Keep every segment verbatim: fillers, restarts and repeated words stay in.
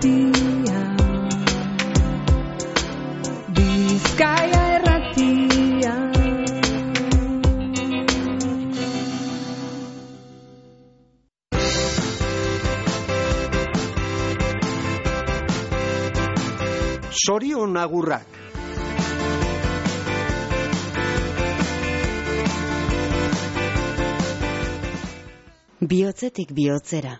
irratia, Bizkaia irratia. Zorion agurrak. Bihotzetik bihotzera.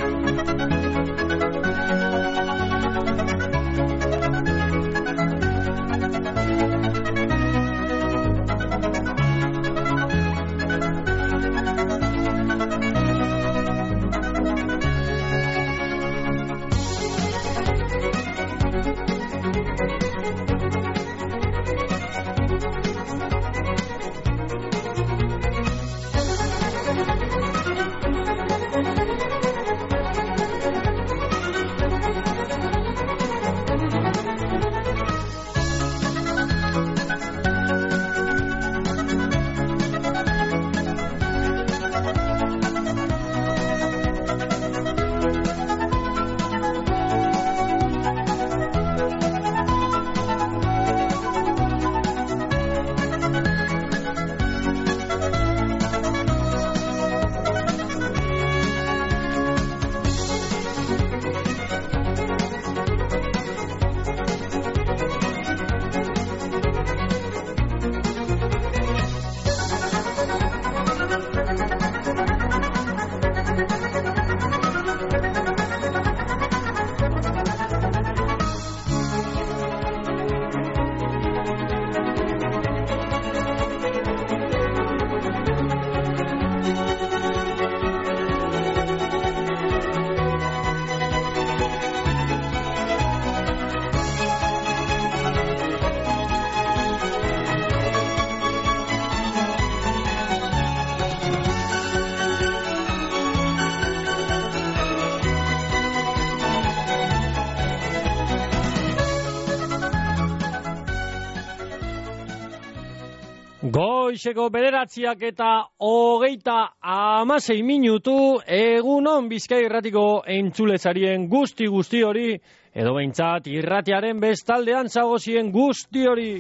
Goizeko bederatziak eta hogeita hamasei minutu, egunon Bizkaia irratiko entzulezarien guzti guzti hori, edo behintzat irratiaren bestaldean zagozien guzti hori.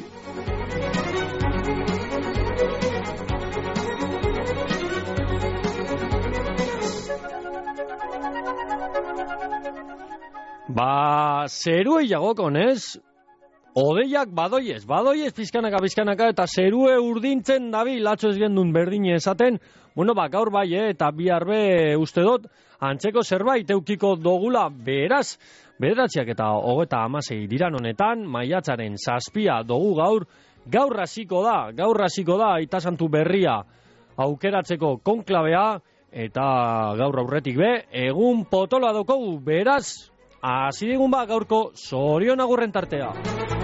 Ba, zerue jagokon, ez? Odeiak badoiez, badoiez pizkanaka, pizkanaka, eta zerue urdintzen dabi, latxo ez gendun berdine esaten, bueno, ba, gaur bai, eh, eta bihar be uste dut, antzeko zerbait eukiko dogula, beraz, bederatziak eta hogeta amasei diran honetan, maiatzaren zazpia dugu gaur, gaur hasiko da, gaur hasiko da, itasantu berria aukeratzeko konklabea, eta gaur aurretik be, egun potoloa dokogu, beraz, hasi digun ba gaurko zorion agurren tartea.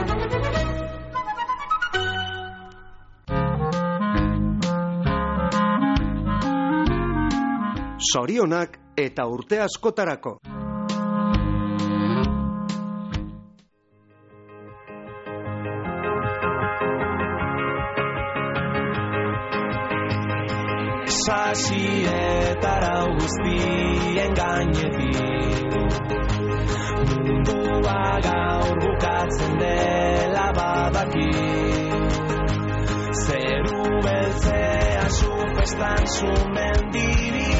Zorionak eta urte askotarako. Sasietara guztien gainetik mundua gaur bukatzen dela badaki, zeru beltzea zupestan zumendiri,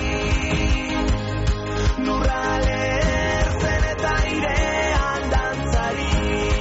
lurrale ertzen eta airean dantzari.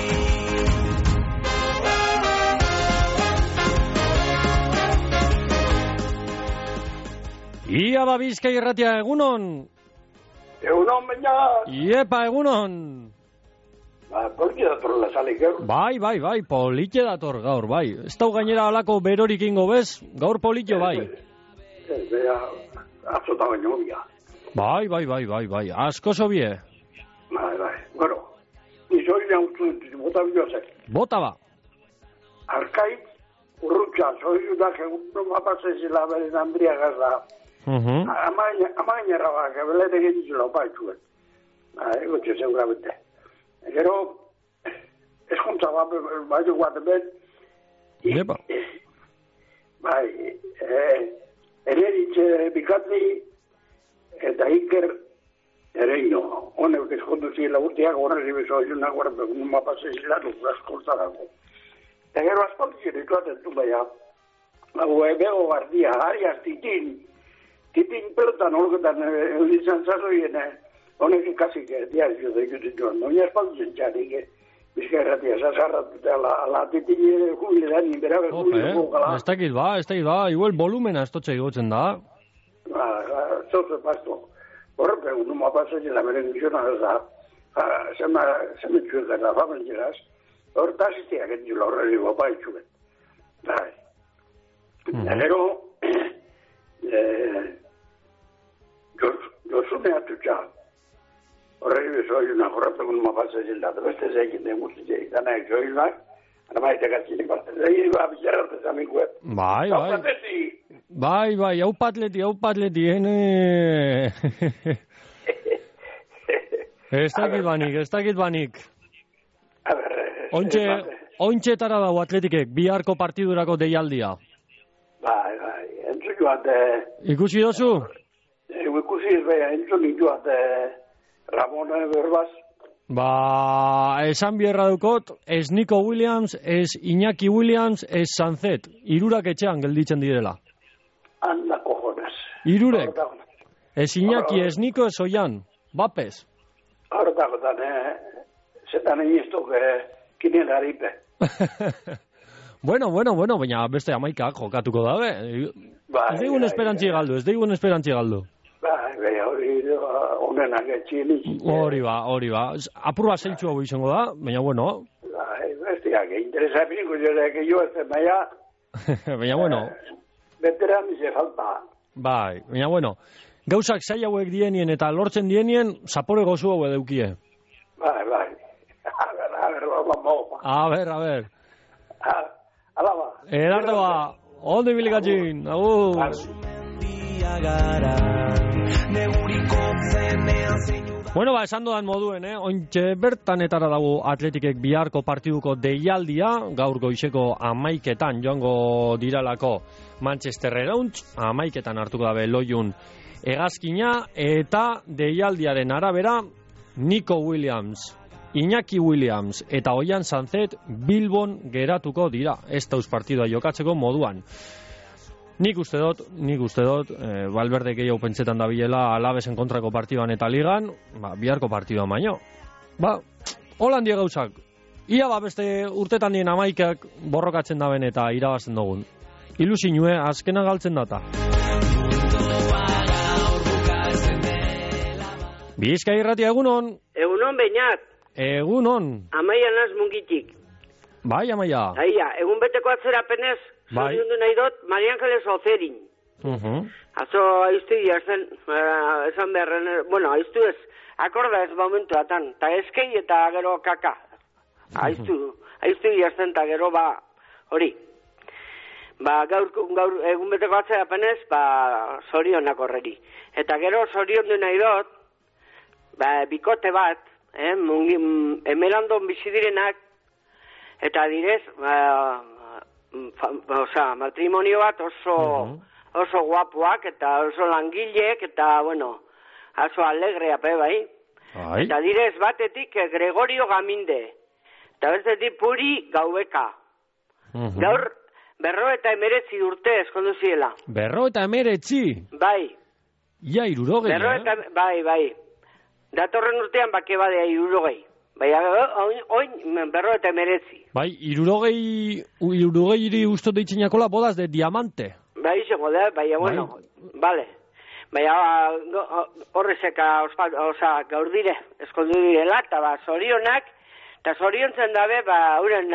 Ia ba Bizkaia irratia, egunon! Egunon, baina... Iepa, egunon! Ba, politxe dator lazalik, gaur. Bai, bai, bai, politxe dator gaur, bai. Ez dau gainera alako berorik ingo bez, gaur politxo bai. Ez, bera, atzota baino bia. Bai, bai, bai, bai, bai, asko zobie. Bai, bai, bueno, nizo hile hautu bota bilozek. Bota ba. Arkait, urrutxa, zoizu da, egun mapazezila beren Andria Gazda. Uh-huh. Amainera bak, ebelete genitzula opaituen. Ego txe seguramente. Gero, eskuntza bat, baitu guaten bet. Epa. Bai, ereditze bikatzi, eta Iker ereino, honek eskondu zila urteak horreri bezo junak horretak numa pase zila duk askoltarako. Eta gero aspaldi zire ituaten du baina, hau ebego gardia, ariaz titin, titin pelotan horretan eudizan zazoien, honek ikasik diarizio da ikutzen joan, noina aspaldi zentxarik, bizkarratia, zazarratuta, ala titin jubile da, niberabe jubile gogala. Ez dakit ba, ez dakit ba, igual volumena ez totxe igotzen da. Ba, zozo pasto. Horrek egun numa pasatxela beren gizona da, zemetxuek eta familieraz, horretaz izteak entzula horreli gopa itxuken. Bai. Gero, jozune atutxa, horreli bezo ayunak horrek egun numa pasatxela, beste zeikin den guztiak, danak zoinak, armaite gatzini parte, zein ba, bizarratez amikuet. Bai, bai. Bai, bai, hau patleti, hau patleti, ene... Ez dakit banik, ez dakit banik. A ber... Ontxe, ontxetara dago atletikek, biharko partidurako deialdia. Bai, bai, entzun joat... Ikusi dozu? Ikusi, bai, entzun joat Ramon Berbaz. Ba, esan bierra dukot, ez Nico Williams, ez Iñaki Williams, ez Sanzet. Irurak etxean gelditzen direla. Anda cojones. Irurek. Ez Iñaki, ez Nico, ez Oian. Bapez. Hortakotan, eh, zetan egiztok, eh, kinien haripe. Bueno, bueno, bueno, baina beste amaikak jokatuko dabe. Ez digun esperantzi galdu, ez digun esperantzi galdu. Bai, bai, hori onenak etxini. Hori ba, hori ba. Apur bat zeitzu hau izango da, baina bueno. Bai, bestiak, interesa piniko jore, que jo ez baina... Baina bueno. Veteran dice falta. Bai, baina bueno. Gauzak zai hauek dienien eta lortzen dienien, zapore gozu hau edeukie. Bai, bai. A ver, a ver, vamos. A ver, a ver. Ala ba. Erardo ba, ondo ibilikatxin, agur. Bueno, ba, esan dodan moduen, eh? Ointxe bertanetara dago atletikek biharko partiduko deialdia, gaur goizeko amaiketan joango diralako Manchesterrera untz, amaiketan hartuko dabe loiun hegazkina, eta deialdiaren arabera Nico Williams, Iñaki Williams eta Oian Sanzet Bilbon geratuko dira, ez dauz partidua jokatzeko moduan. Nik uste dut, nik uste dut, e, Valverde gehiago pentsetan da bilela Alabesen kontrako partiduan eta ligan, ba, biharko partiduan baino. Ba, holandia gauzak, ia ba beste urtetan dien amaikak borrokatzen daben eta irabazten dugun. Ilusinue, azkena galtzen data. Bizkai irratia egunon. Egunon beñat. Egunon. Amaia naz mungitik. Bai, Amaia. Aia, egun beteko atzerapenez, bai. Zoriundu nahi dut, Maria Angeles Ozerin. Uh-huh. Azo, aiztu zen, uh, esan beharren, bueno, aiztu ez, akorda ez momentuatan, eta eskei eta gero kaka. Aiztu, aiztu zen, eta gero ba, hori. Ba, gaur, gaur egun beteko atzerapenez, ba, zorionak horreri. Eta gero zoriondu nahi dut, ba, bikote bat, eh, mungi, emerandon bizidirenak, eta direz, ba, fa, oza, matrimonio bat oso, uh-huh. oso guapuak, eta oso langileek, eta, bueno, oso alegrea, pe, bai? Ai. Eta direz, batetik Gregorio Gaminde, eta bestetik Puri Gaubeka. Uh-huh. Gaur, berro eta emeretzi urte eskondu ziela. Berro eta emeretzi? Bai. Ia irurogei, berro eta, eh? Bai, bai. Datorren urtean bake badea irurogei. Bai, oin, oin berro eta emeretzi. Bai, irurogei, irurogei iri usto deitzenakola bodas de diamante. Bai, izango da, bai, bueno, bale. Bai, horrezeka, oza, gaur dire, eskoldu direla, eta ba, zorionak, eta zoriontzen dabe, ba, uren,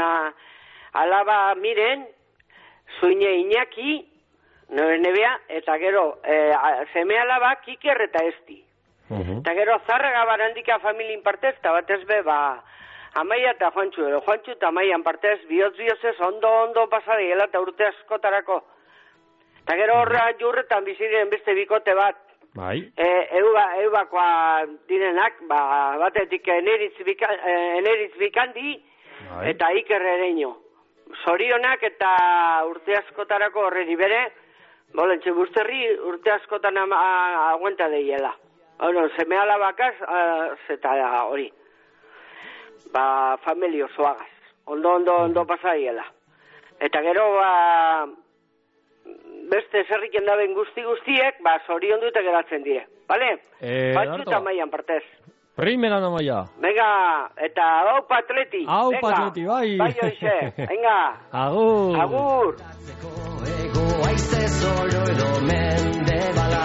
alaba miren, zuine Iñaki, nore nebea, eta gero, e, zeme alaba, Kiker eta Esti. Uh-huh. Eta gero, Zarraga Barandika familien partez, eta batez be, ba, Amaia eta Juantxu, ero, Juantxu eta Amaian partez, bihotz bihotzez, ondo, ondo pasadeiela, eta urte askotarako. Eta gero horra jurretan biziren beste bikote bat, bai. E, euba, eubakoa direnak, ba, batetik eneritz, bika, eneritz bikandi, bai. Eta Iker Ereño. Zorionak eta urte askotarako horreri bere, bolentxe buzterri urte askotan ama, aguenta deiela. Bueno, seme alabakaz, uh, zeta hori. Ba, familia osoagaz. Ondo, ondo, ondo pasaiela. Eta gero, ba, beste zerriken daben guzti guztiek, ba, zorion dute geratzen die. Bale? Eh, Batxuta maian partez. Primera namaia. Venga, eta hau patleti. Hau patleti, bai. Bai hoize, venga. Agur. Agur. Ego aize zoro edo mendebala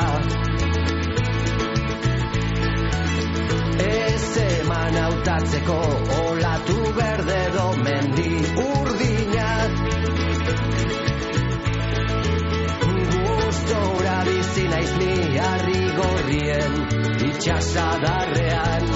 Ez eman hautatzeko olatu berde edo mendi urdina Gustora bizi naiz ni harri gorrien itxasadarrean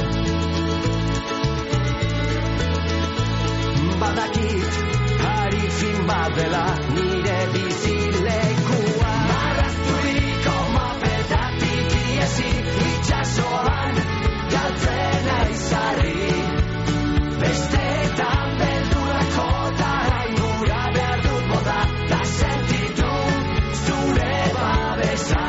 Badakit hari fin bat dela nire bizilekua Marrazturiko mapetatik iesi itxasoan galtzen aizarri Besteetan beldurak jota aingura behar dut bota Da sentitu zure babesa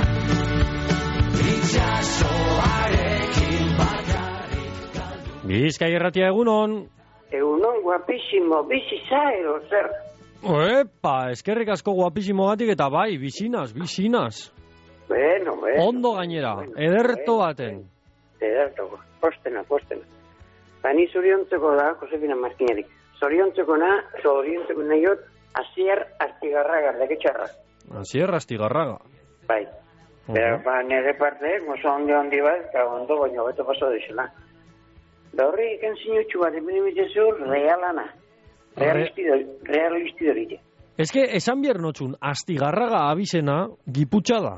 Itxasoarekin bakarrik galdu Bizkai Irratia egunon. Egunon, guapísimo, bizi zaero, zer. Epa, eskerrik asko guapísimo gatik eta bai, bizinaz, bizinaz. Bueno, bueno. Ondo gainera, Bueno, ederto bueno, baten. Ederto, postena, postena. Bani zoriontzeko da, Josefina Martinarik. Zoriontzeko na, zoriontzeko nahiot, Asier Astigarraga, leketxarra. Asier Astigarraga. Bai. Pero, ba, nire parte, mozo ondi ondi bat, eta ondo baino beto paso dizela. Da horri ikan zinutxu bat, emene mitzezu, realana. Realisti dorite. Ez que, esan bier notxun, Astigarraga abizena, giputxa da.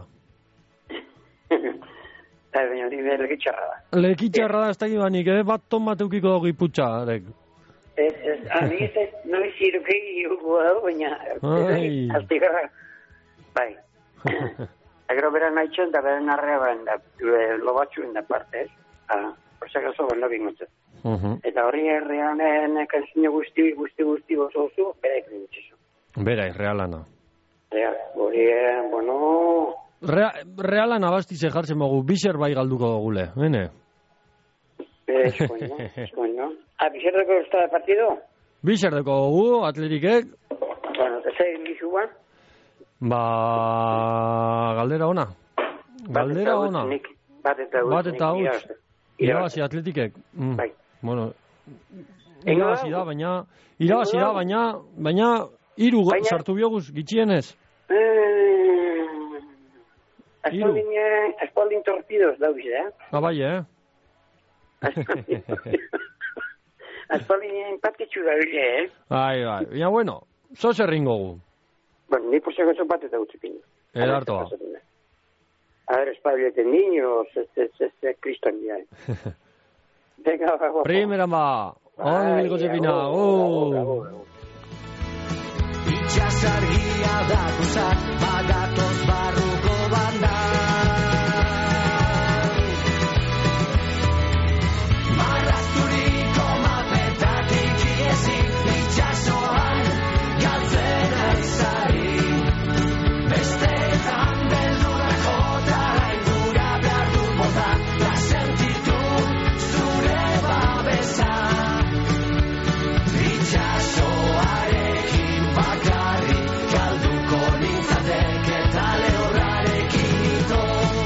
Eta, baina hori behar leketxarra da. Lekitxarra da, ez dakit banik, eh? Bat ton bat eukiko giputxa, arek. Ez, ez, ami ez ez, noiz irukei iruko da, baina... Ai. Astigarraga. Bai. Agero beran nahitzen, da beran arrea bain da, lo batxuen da parte, ez? Ah. Orzak oso benda bingotzen. Uh-huh. Eta horri erreanen kanzine guzti, guzti, guzti oso oso, bera ikrinitzizu. Bera, realana. Real, hori, bueno... Rea, realana bastize jartzen mogu, bixer bai galduko dugule, bene? Ez, bueno, ez, bueno. Ah, bizerdeko usta de partido? Bixer deko dugu, atletikek. Bueno, eta zein gizu ba? Ba... Galdera ona. Galdera ona. Bat eta Bat eta huts. Irabazi atletikek. Mm. Bai. Bueno, irabazi da, baina... Irabazi da, baina... Baina... Hiru Baina- sartu bioguz, gitxienez. Eh, Hiru. Aspaldin, eh, aspaldin torpidos daubiz, eh? Ah, bai, eh? Aspaldin empatitxu daubiz, eh? Ai, bai. Baina, bueno, zoz erringo gu. Bueno, ni poseko eso bat eta utzikin. Edartoa. A ver, espabileten niños, este, este, este, Cristian ya. Venga, va, guapo. Primera ba. Ondo bilgo zepina. Oh. Itxasargia dakuzat badatoz barruko banda Marrazturiko mapetatik iesi itxasoan galtzen aizari Besteetan beldurak jota aingura behar dut bota Da sentitu zure babesa Itxasoarekin bakarrik galduko nintzateke tale horrarekin ito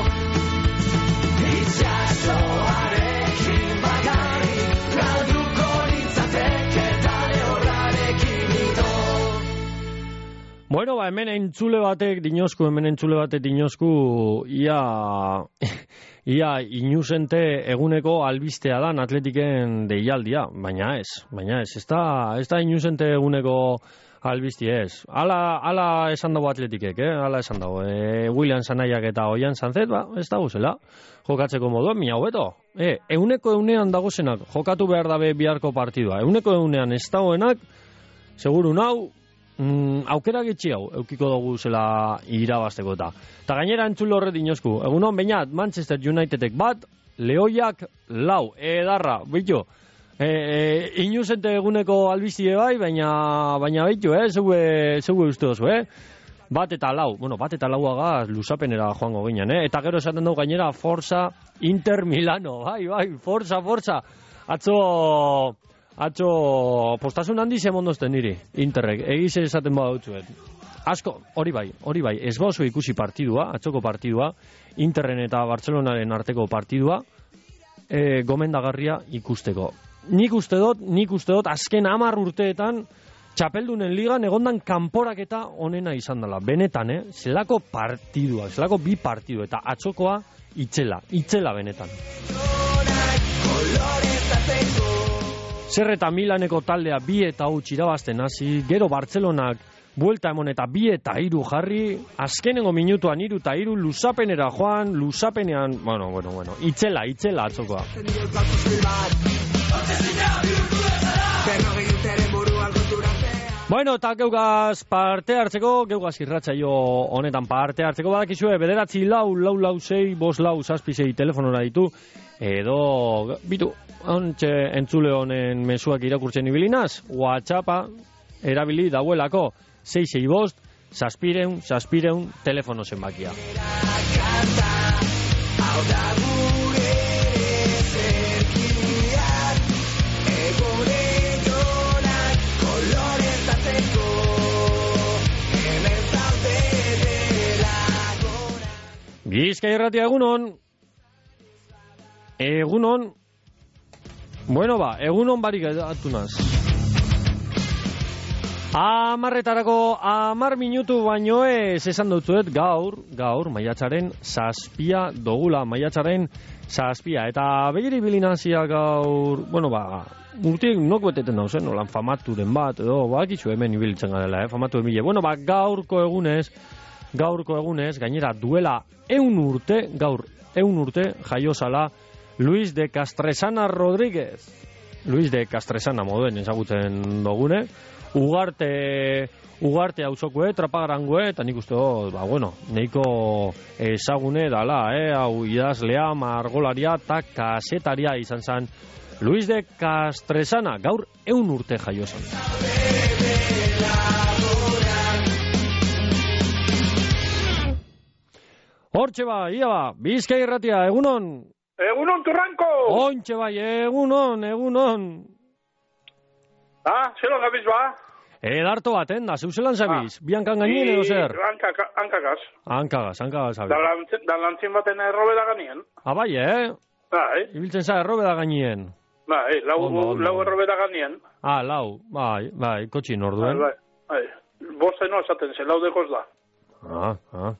Itxasoarekin bakarrik galduko nintzateke tale horrarekin ito Bueno, ba, hemen entzule batek dinosku, hemen entzule batek dinosku, ia, ia inusente eguneko albistea dan atletiken deialdia, baina ez, baina ez, ez da, ez da inusente eguneko albistia ez. Ala, ala esan dago atletikek, eh? Ala esan dago. E, William Sanaiak eta Oian Sanzet, ba, ez dago zela, jokatzeko modua, mina hobeto. E, euneko eunean dagozenak, jokatu behar dabe biharko partidua. Euneko eunean ez dagoenak, seguru nau, Mm, aukera gitxi hau, eukiko dugu zela irabazteko eta. Ta gainera entzule horret inosku. Egunon, bainat, Manchester Unitedek bat, Lehoiak lau, edarra, bitu. E, e, inusente eguneko albiztie bai, baina, baina bitu, eh, zeue, zeue uste dozu, eh. Bat eta lau, bueno, bat eta lauagaz luzapenera joango ginen, eh? Eta gero esaten dugu gainera, Forza Inter Milano, bai, bai, forza, forza. Atzo, atzo, postasun handi zemondozten niri, Interrek, egize esaten bada dutzuet. Asko, hori bai, hori bai, ez bauzu ikusi partidua, atzoko partidua, Interren eta Bartzelonaren arteko partidua, e, gomendagarria ikusteko. Nik uste dut, nik uste dut, azken hamar urteetan, txapeldunen ligan egondan kanporaketa onena izan dela. Benetan, eh? Zelako partidua, zelako bi partidu, eta atzokoa itzela, itzela benetan. Zer eta Milaneko taldea bi eta huts irabazten hasi, gero Bartzelonak buelta emon eta bi eta hiru jarri, azkenengo minutuan hiru eta hiru, luzapenera joan, luzapenean, bueno, bueno, bueno, itzela, itzela atzokoa. Bueno, eta geugaz parte hartzeko, geugaz irratsaio honetan parte hartzeko, badakizue, bederatzi lau, lau lau sei, bos lau zazpi sei telefonora ditu, edo, bitu, ontxe entzule honen mezuak irakurtzen ibilinaz, WhatsAppa erabili dauelako, sei sei bost, zazpireun, zazpireun, telefono zenbakia. Bizkai Irratia, egunon. Egunon. Bueno ba, egunon barik atunaz. Amarretarako amar minutu baino ez esan dutzuet gaur, gaur, maiatzaren zazpia dogula, maiatzaren zazpia. Eta begiri bilinazia gaur, bueno ba, urtiek nok beteten dauzen, nolan famatu den bat, edo, bakitzu hemen ibilitzen garela, eh, famatu emile. Bueno ba, gaurko egunez, gaurko egunez, gainera duela eun urte, gaur eun urte, jaiozala, Luis de Castresana Rodríguez. Luis de Castresana moduen ezagutzen dogune, Ugarte, Ugarte auzokue, Trapagarangoe, eta nik uste dut, ba, bueno, neiko ezagune dala, eh, hau idazlea, margolaria, eta kasetaria izan zen Luis de Castresana, gaur eun urte jaiozan. Hortxe ba, ia ba, Bizkai Irratia, egunon. Egunon, Turranko! Ontxe bai, egunon, egunon. Ah, zelan gabiz ba? Edarto baten, da, zeuzelan zabiz? Ah. Biankan gainien edo zer? Hankagaz. Hankagaz, hankagaz zabiz. Da lantzin baten errobe da ganien. Ah, bai, eh? Bai. Ibiltzen za errobe da gainien. Bai, lau, ondo, ondo. lau errobe da ganien. Ah, lau, bai, bai, kotxin orduen. Bai, bai, bai. Bosteno esaten ze, lau dekoz da. Ah, ah.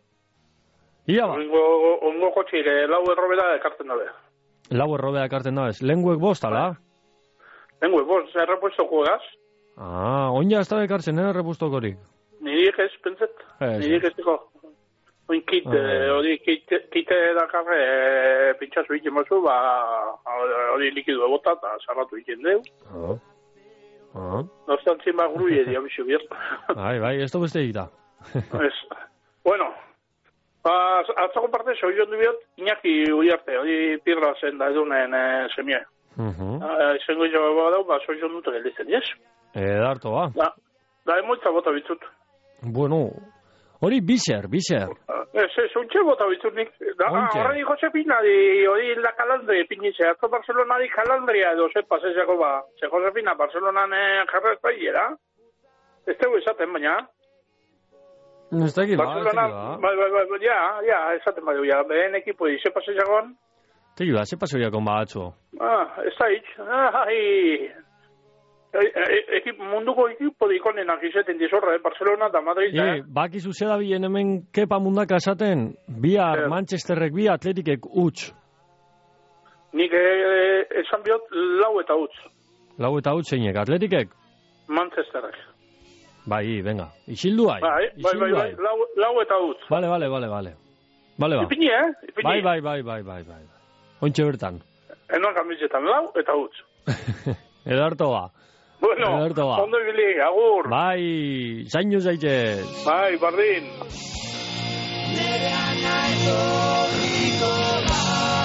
Ia ba. Ongo, ongo kotxire, lau errobe da ekarten dabe. Lau errobe da ekarten dabe, lenguek bost, ala? Lenguek bost, errepuestoko gaz. Ah, onja ez da ekartzen, eh, errepuestokorik? Nirik ez, pentsat. Nirik ez diko. Oin kit, hori kite dakarre, pintxazu ikin bazu, ba, hori likidu ebota eta sarratu ikin deu. Ah. Ah. Nostantzin ba grui edia bizu bier. Bai, bai, ez da beste egita. Ez. Bueno, atzako parte, zoi jondu biot, Iñaki Uiarte, hori pirra zen da edunen semia. Zengo jo badau, ba, zoi jondu eta gelditzen, yes? Edarto, ba. Da, da, emoitza bota bitzut. Bueno, hori bizer, bizer. Ez, ez, untxe bota bitzut nik. Horreni Jose Pinari, hori la Calandri, pinize, atzo Barcelonari Calandria edo zer pasezako ba. Ze Jose Pina, Barcelonan jarra ez baiera. Ez tegu esaten, baina. Ez da egila, ez da Bai, bai, bai, ja, ja, esaten bai, ja, behen ekipo di, ze pasezagoan? Te egila, ze pasezagoan ba atzo? Ah, ez da hitz, ai... Ekip, munduko ekipo dikonenak izaten dizorra, eh? Barcelona eta Madrid, eh? E, bakizu zeda bien hemen kepa mundaka esaten, bihar Manchesterrek bi Atletikek huts. Nik eh, esan biot lau eta huts. Lau eta huts zeinek, Atletikek? Manchesterrek. Bai, venga, isildu hai. Bai, bai, bai, bai, lau, lau eta huts. Vale, vale, vale, vale. Vale, ba. Ipini, eh? Ipini. Bai, bai, bai, bai, bai, bai. Ointxe bertan. Enon kamizetan lau eta huts. Edarto ba. Bueno, ondo ibili, agur. Bai, zainu zaitez. Bai, bardin. Nerean aitorriko da,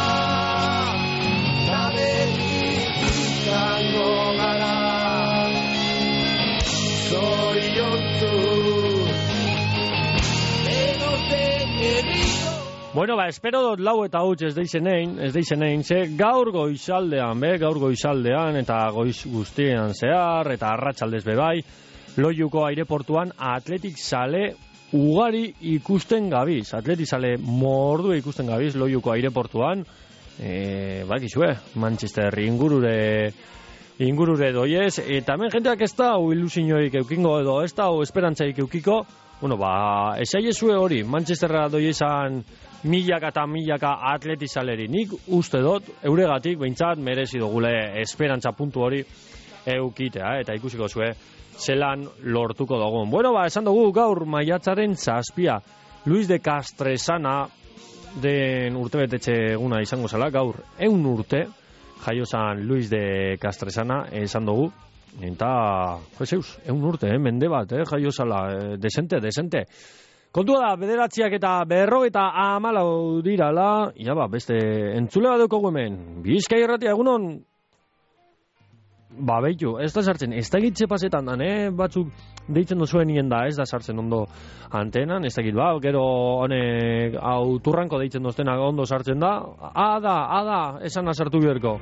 zabetik izango gara, zoriontzu, edozen erriko. Bueno, ba, espero dut lau eta huts ez deixenein, ez deixenein, ze gaur goizaldean, be, gaur goizaldean, eta goiz guztien zehar, eta arratsaldez bebai, Loiuko aireportuan atletik sale ugari ikusten gabiz. Atletik sale mordu ikusten gabiz Loiuko aireportuan. E, bakizue, Manchester ingurure ingurure doiez, eta hemen jenteak ez da ilusioik eukingo edo, ez da esperantzaik eukiko. Bueno, ba, esaiezue hori, Manchesterra doiezan milaka eta milaka atletik saleri. Nik uste dut, euregatik, behintzat, merezi dugule esperantza puntu hori eukitea, eta ikusiko zue, zelan lortuko dugun. Bueno, ba, esan dugu gaur maiatzaren zazpia. Luis de Castresana den urtebetetxe eguna izango zela, gaur eun urte, jaiozan Luis de Castresana, esan dugu, eta, joseus, eun urte, eh, mende bat, eh, jaiozala, eh, desente, desente. Kontua da, bederatziak eta berro eta amalau dirala, ja ba, beste entzule bat dukogu hemen, Bizkai Irratia egunon, ba, behitu, ez da sartzen, ez da egitze pasetan dan, eh? Batzuk deitzen duzuen nien da, ez da sartzen ondo antenan, ez da egit, ba, gero honek auturranko deitzen doztenak ondo sartzen da, ada, ada, esan azartu biherko.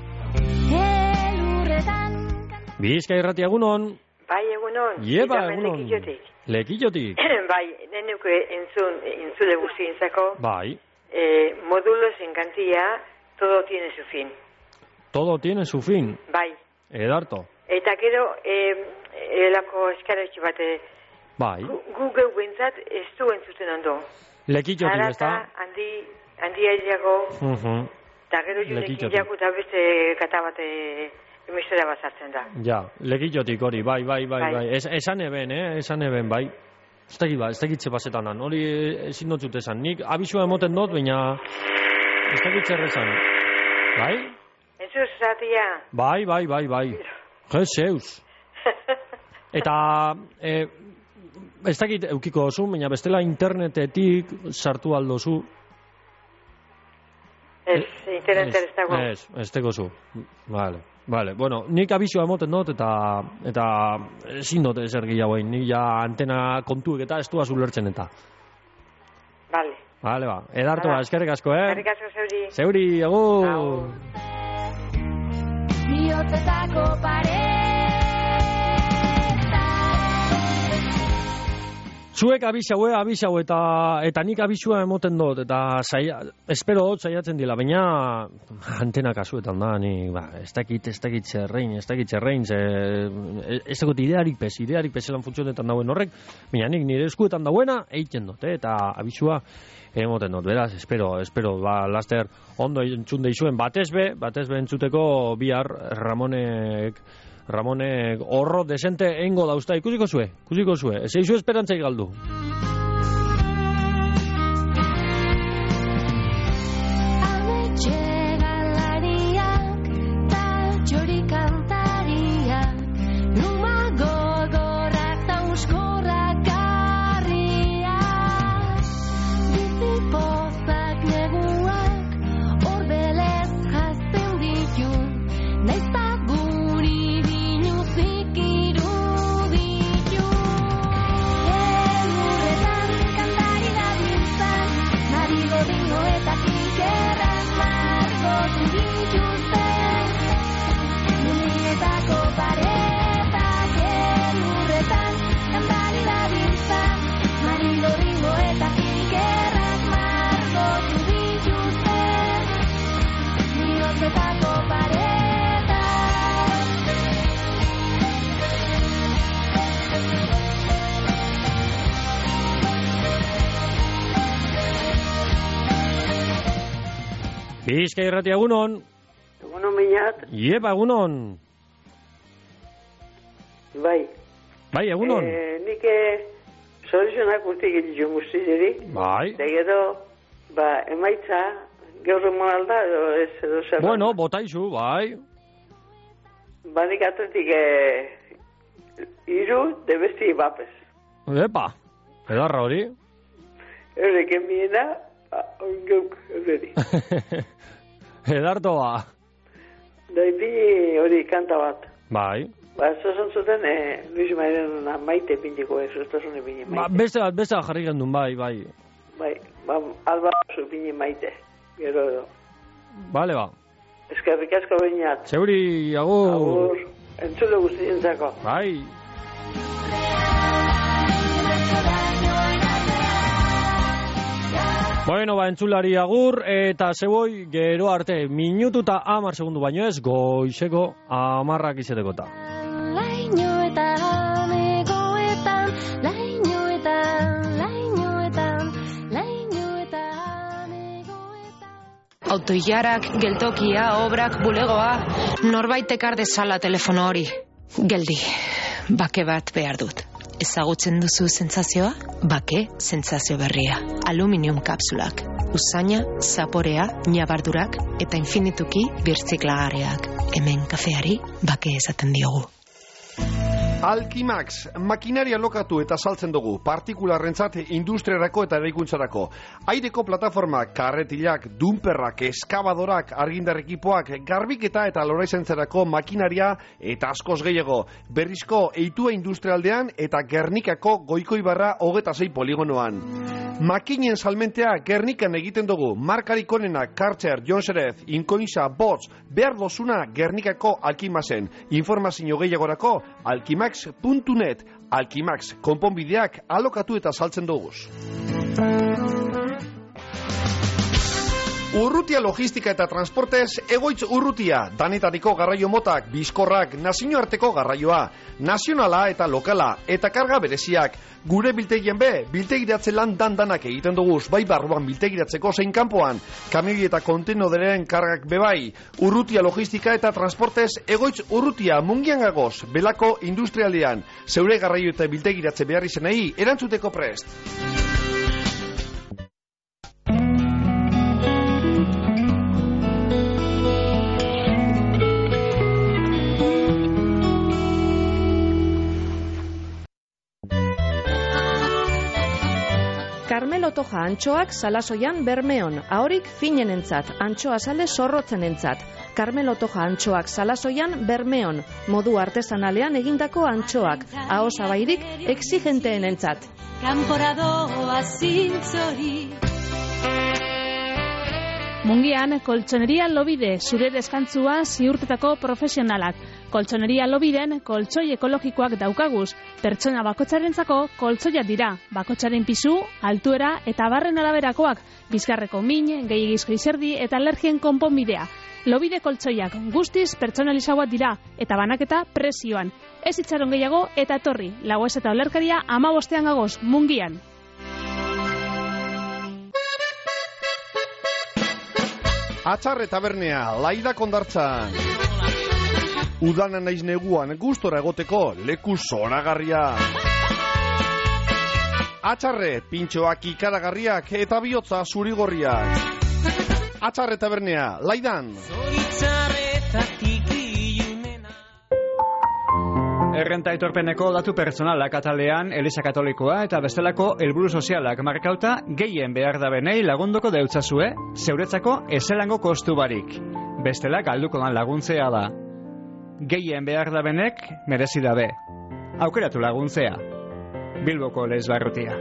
Bizkai Irratia egunon. Bai, egunon. Ieba, egunon. Lekillotik. Lekillotik. Bai, nenuke entzun, entzule guztientzako. Bai. Eh, módulos en cantidad, todo tiene su fin. Todo tiene su fin. Bai. Edarto. Eta gero, eh, elako eskaretxe bate, Bai. Google bentzat ez du entzuten ondo. Lekillotik, ez da? Arata, handi, handi aileago, Uh-huh. eta gero junek Lekillotik. jaku eta beste kata bate emisora bat sartzen da. Ja, lekillotik hori, bai, bai, bai, Bai. bai. Ez, esan eben, eh? Esan eben, bai. Ez dakit, ba, ez dakit ze pasetan dan. Hori ezin dut zut esan. Nik abisua emoten dut, baina ez dakit zer esan. Bai? Entzuz, zatia. Bai, bai, bai, bai. Jezeus. Eta, eh, ez dakit eukiko oso, baina bestela internetetik sartu aldozu. Ez, internet ez dago. Ez, ez teko zu. Vale, vale. Bueno, nik abisua emoten dut eta eta ezin dut ezer gehiago egin. Nik ja antena kontuek eta ez duaz ulertzen eta. Vale. Vale, ba. Edartu, ba, eskerrik asko, eh? Eskerrik asko zeuri. Zeuri, agur. Agur. Bihotzetako pareta. Zuek abisaue, abisaue eta eta nik abisua emoten dut eta saia, espero dut saiatzen dila, baina antena kasuetan da, ni, ba, ez dakit, ez dakit zerrein, ez dakit zerrein, ze, ez dakit idearik pez, idearik pezelan funtzionetan dauen horrek, baina nik nire eskuetan dauena egiten dut, eh, eta abisua emoten dut, beraz, espero, espero, ba, laster ondo entzun deizuen, batez be, batez be entzuteko bihar Ramonek, Ramonek horro desente eingo dauzta, ikusiko zue, ikusiko zue, ez eizu esperantzaik galdu. Bizkai Irratia egunon. Egunon minat. Iepa egunon. Bai. Bai, egunon. Eh, nik soluzionak urte egitu guztileri. Bai. Da gero, ba, emaitza, gaur emon alda, edo ez edo zer. Bueno, botaizu, bai. Ba, nik atletik eh, iru, de besti bapes. Epa, edarra hori. Eurek enbiena, geuk, eureri. Edarto ba. Da ipini hori kanta bat. Bai. Ba, ez osan zuten, eh, Luis Mairen maite piniko ez, ez osan ipini maite. Ba, beste bat, beste bat jarri gendun, bai, bai. Bai, ba, alba zupini maite, gero edo. Bale, ba. Eskerrik asko bainat. Zeuri, agur. Agur, entzule guztientzako. Bai. Bueno, ba, entzulari agur, eta zeboi, gero arte, minutu eta amar segundu baino ez, goizeko amarrak izetekota. Lainoetan, egoetan, lainoetan, lainoetan, lainoetan, egoetan. Autoilarak, geltokia, obrak, bulegoa, norbait ekar dezala telefono hori. Geldi, bake bat behar dut. Ezagutzen duzu sentsazioa? Bake sentsazio berria. Aluminium kapsulak. Usaina, zaporea, ñabardurak eta infinituki birtziklagarriak. Hemen kafeari bake esaten diogu. Alkimax, makinaria lokatu eta saltzen dugu, partikularrentzat industriarako eta eraikuntzarako. Aireko plataformak, karretilak, dumperrak, eskabadorak, argindar ekipoak, garbiketa eta loraizentzarako makinaria eta askoz gehiago. Berrizko eitua industrialdean eta Gernikako Goikoibarra hogeta sei poligonoan. Makinen salmentea Gernikan egiten dugu, markarik onena, Karcher, Jonserez, Inkoisa, Bots, behar dozuna Gernikako Alkimaxen. Informazio gehiagorako, alkimax puntu net, Alkimax, konponbideak alokatu eta saltzen duguz. Urrutia logistika eta transportez, egoitz urrutia, danetariko garraio motak, bizkorrak, nazioarteko garraioa, nazionala eta lokala, eta karga bereziak. Gure biltegien be, biltegiratze lan dandanak egiten duguz, bai barruan biltegiratzeko zein kanpoan, kamioi eta kontenoderen kargak bebai. Urrutia logistika eta transportez, egoitz urrutia, mungian gagoz, belako industrialdean, zeure garraio eta biltegiratze behar izenei, erantzuteko prest. Carmelo Toja antxoak Salasoian Bermeon, ahorik finenentzat, antxoa sale zorrotzenentzat. Carmelo Toja antxoak Salasoian Bermeon, modu artesanalean egindako antxoak, aho zabairik exigenteenentzat. Kanporadoa zintzori. Mungian, koltsoneria Lobide, zure deskantzua ziurtetako profesionalak. Koltsoneria Lobiden, koltsoi ekologikoak daukaguz. Pertsona bakotxarentzako koltsoiak dira. Bakotxaren pisu, altuera eta barren araberakoak. Bizkarreko min, gehiagizko izerdi eta alergien konponbidea. Lobide koltsoiak guztiz pertsonalizauak dira eta banaketa prezioan. Ez itxaron gehiago eta etorri. Lagoez eta olerkaria hamabostean gagoz, Mungian. Atxarre tabernea, Laida Kondartzan. Udana naiz neguan gustora egoteko leku zoragarria. Atxarre, pintxoak ikaragarriak eta bihotza zurigorriak. Atxarre tabernea, Laidan. Errenta aitorpeneko datu pertsonalak atalean Eliza Katolikoa eta bestelako helburu sozialak markauta gehien behar da benei lagunduko deutzazue, zeuretzako ezelango kostu barik. Bestela galduko dan laguntzea da. Gehien behar da benek merezi dabe. Aukeratu laguntzea. Bilboko Lehizbarrutia.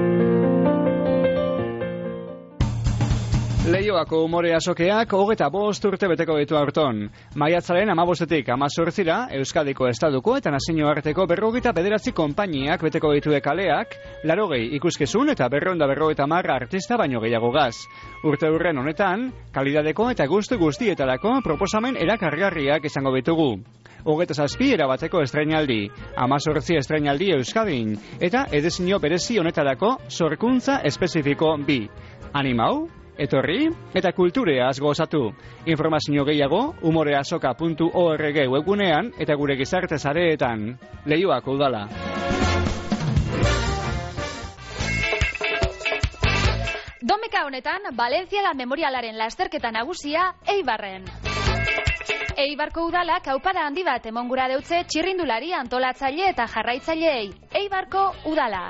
Leioako umore azokeak hogeta bost urte beteko ditu aurton. Maiatzaren hamabostetik hamazortzira Euskadiko Estaduko eta nazioarteko berrogeita bederatzi konpainiak beteko ditue kaleak, larogei ikuskizun eta berrehun eta berrogeita hamar artista baino gehiago gaz. Urte hurren honetan, kalidadeko eta gustu guztietarako proposamen erakargarriak izango ditugu. Hogeta zazpi erabateko estreinaldi, hamazortzi estreinaldi Euskadin, eta edizio berezi honetarako sorkuntza espezifiko bi. Animau, etorri eta kultureaz gozatu. Informazio gehiago umoreazoka puntu org webgunean eta gure gizarte sareetan. Leioako udala. Domeka honetan, Valentziaga Memorialaren lasterketa nagusia Eibarren. Eibarko udalak aupada handi bat emongura deutze txirrindulari antolatzaile eta jarraitzaileei. Eibarko udala.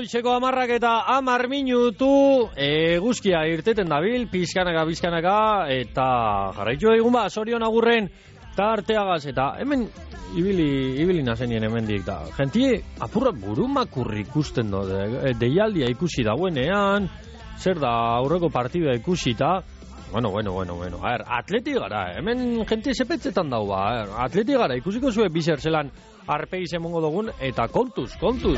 Goizeko amarrak eta amar minutu eguzkia irteten dabil, pizkanaka, pizkanaka, eta jarraitu egun ba, Sorion Agurren tarteagaz, eta hemen ibili, ibili nazenien hemendik da. Gentie, apurra burumakurri ikusten do, de, deialdia ikusi dagoenean, zer da aurreko partida ikusita, bueno, bueno, bueno, bueno, a ver, atleti gara, hemen gente sepetzetan dau ba, a ver, atleti gara, ikusiko zue bizer zelan arpegi zemongo dugun, eta kontuz, kontuz.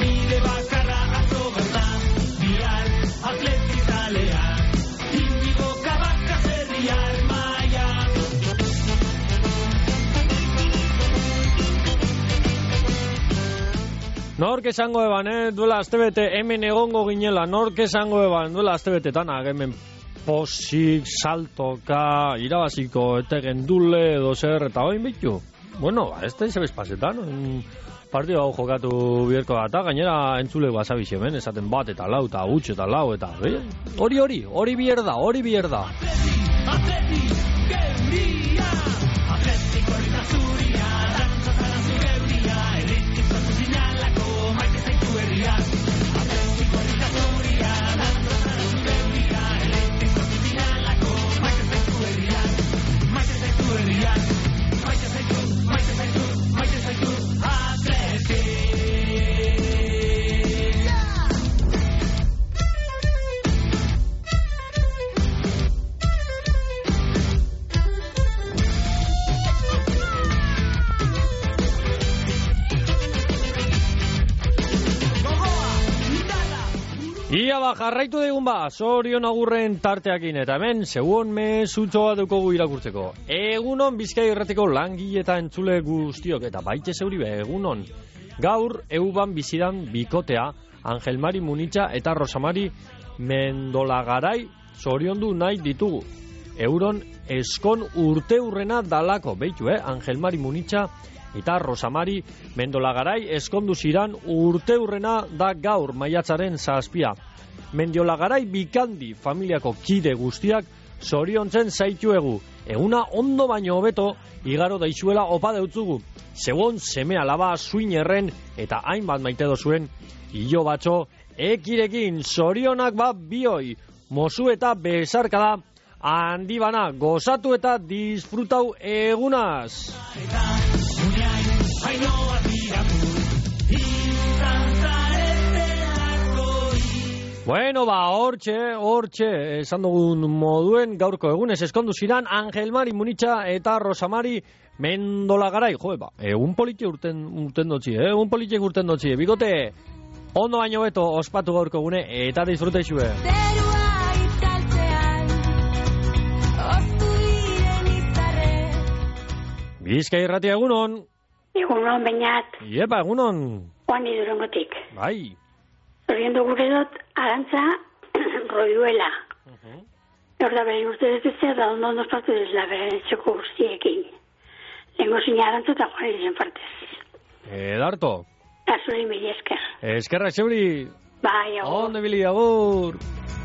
Nork esango eban, eh? Duela astebete hemen egongo ginela, nork esango eban, duela astebetetan, hemen posik, saltoka, irabaziko, etegen dule, edo zer, eta hoin bitu. Bueno, ez da izabez pasetan, partidu hau jokatu bierko data, gainera entzule basabiz hemen, esaten bat eta lau, eta gutx eta lau, eta hori hori, hori bier da, hori bier da. Atleti, geuria, atleti, korrika zuria, dantzat arazu geuria, erritik zatu zinalako, maite zaitu herria. Atleti, korrika zuria, dantzat arazu geuria, erritik zatu zinalako, maite zaitu herria. Maite zaitu herria, maite zaitu, maite zaitu, maite zaitu, atleti. Ia ba, jarraitu degun ba, Sorion Agurren tarteakin, eta hemen, segun mesutxo bat dukogu irakurtzeko. Egunon Bizkai Irratiko langile eta entzule guztiok, eta baite zeuri be, egunon. Gaur, euban bizidan bikotea, Angel Mari Munitza eta Rosamari Mendolagarai zoriondu nahi ditugu. Euron eskon urte urrena dalako, beitu, eh? Angel Mari Munitza eta Rosamari Mendolagarai eskondu ziran urte urrena da gaur maiatzaren zazpia. Mendolagarai bikandi familiako kide guztiak zoriontzen zaituegu. Eguna ondo baino hobeto igaro daizuela opa deutzugu. Segon seme alaba suinerren eta hainbat maite dozuen hilo batxo ekirekin zorionak bat bioi. Mozu eta besarkada handi bana gozatu eta disfrutau egunaz. Bueno, ba, hortxe, hortxe, esan dugun moduen gaurko egunez eskondu ziran Angel Mari Munitza eta Rosamari Mendolagarai. Jo, ba, egun politik urten, urten dotzi, eh? Egun politik urten dotzi. Bigote, ondo baino beto ospatu gaurko egune eta disfruteixue. Bizkai Irratia egunon. Egunon, bainat. Iepa, egunon. Oan idurengotik. Bai. Zoriondu gure dut, arantza, roiuela. Uh-huh. Horda bere urte detetzea da ondo ondo ospatu dezla bere txoko guztiekin. Lengo zina arantza eta joan izen partez. Edarto. Azuri mili esker. Eskerra, zeuri. Bai, agur. Onde bili, agur.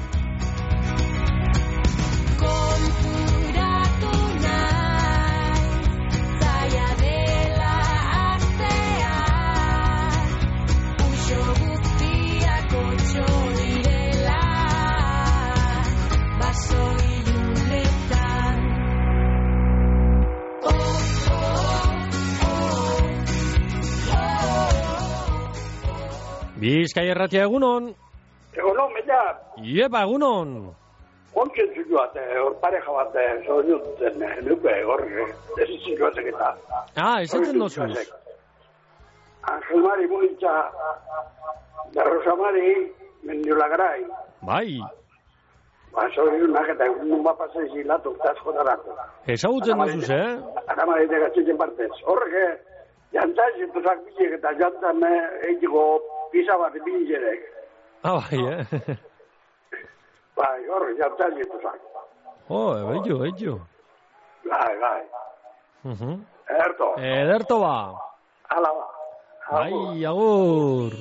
Bizkai Irratia egunon. Egunon, mella. Iepa, egunon. Ontzen zutu bat, hor pareja bat, zoriontzen, nuke, hor, ezitzen joatek eta. Ah, ezitzen dozuz. Angel Mari Munitza, da Rosamari Mendolagarai. Bai. Ba, zorionak eta egun bat pasen zilatu, eta eskotarako. Ezagutzen dozuz, eh? Akamari degatzen partez. Horrek, jantazen tuzak bilek eta jantan egiteko pisa bat bilizerek. Ah, bai, eh? Bai, horrek, jantazen tuzak. Oh, bello, bello. Bai, bai. Uh-huh. Ederto. Ederto ba. Hala ba. Bai, agur.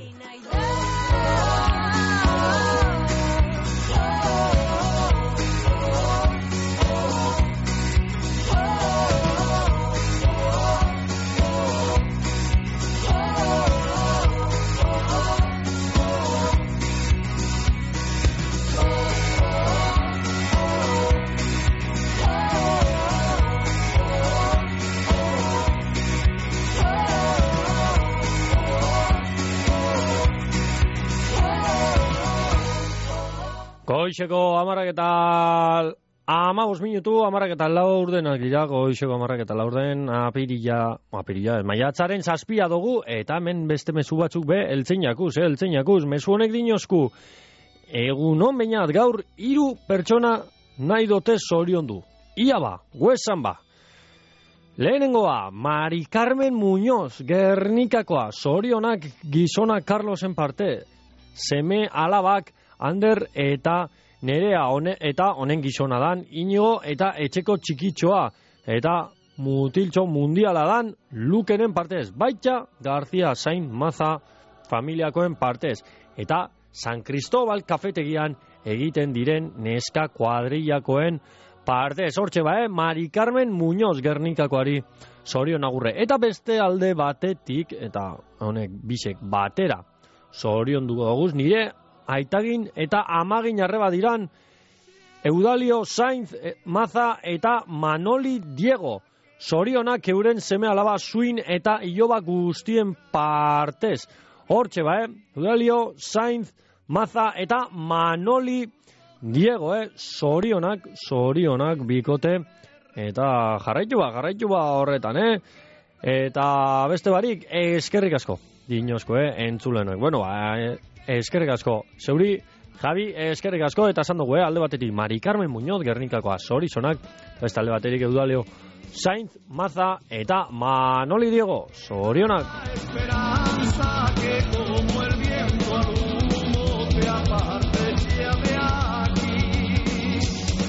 Goizeko amarak eta amabos minutu, amarak eta laurdenak dira, goizeko amarak eta laurden, apirila, apirila, maiatzaren zazpia dugu, eta hemen beste mezu batzuk be, eltzen jakuz, eh, eltzen jakuz, mezu honek dinozku, egun hon bainat, gaur, hiru pertsona nahi dote zorion du. Ia ba, guesan ba. Lehenengoa, Mari Carmen Muñoz, Gernikakoa, zorionak gizona Carlosen parte, seme alabak, Ander eta Nerea one, eta honen gizona dan, Inigo eta etxeko txikitxoa, eta mutiltxo mundiala dan, Lukenen partez, baita García Sain Maza familiakoen partez, eta San Cristobal kafetegian egiten diren neska kuadrillakoen partez. Hortxe ba, eh? Mari Carmen Muñoz Gernikakoari zorion agurre. Eta beste alde batetik, eta honek bisek batera zorion dugu daguz, nire aitagin eta amagin arreba diran Eudalio Sainz Maza eta Manoli Diego. Zorionak euren seme alaba zuin eta iloba guztien partez. Hortxe ba, eh? Eudalio Sainz Maza eta Manoli Diego, eh? Zorionak, zorionak bikote. Eta jarraitu ba, jarraitu ba horretan, eh? Eta beste barik, eskerrik asko. Dinozko, eh? Entzulenak. Bueno, ba, eh? Eskerrik asko, zeuri, Javi, eskerrik asko, eta esan dugu, eh, alde batetik Mari Carmen Muñoz Gernikakoa zorizonak, beste alde batetik Eudalio Sainz Maza eta Manoli Diego, zorionak. Esperanza que como el viento al humo te aparte ya de aquí.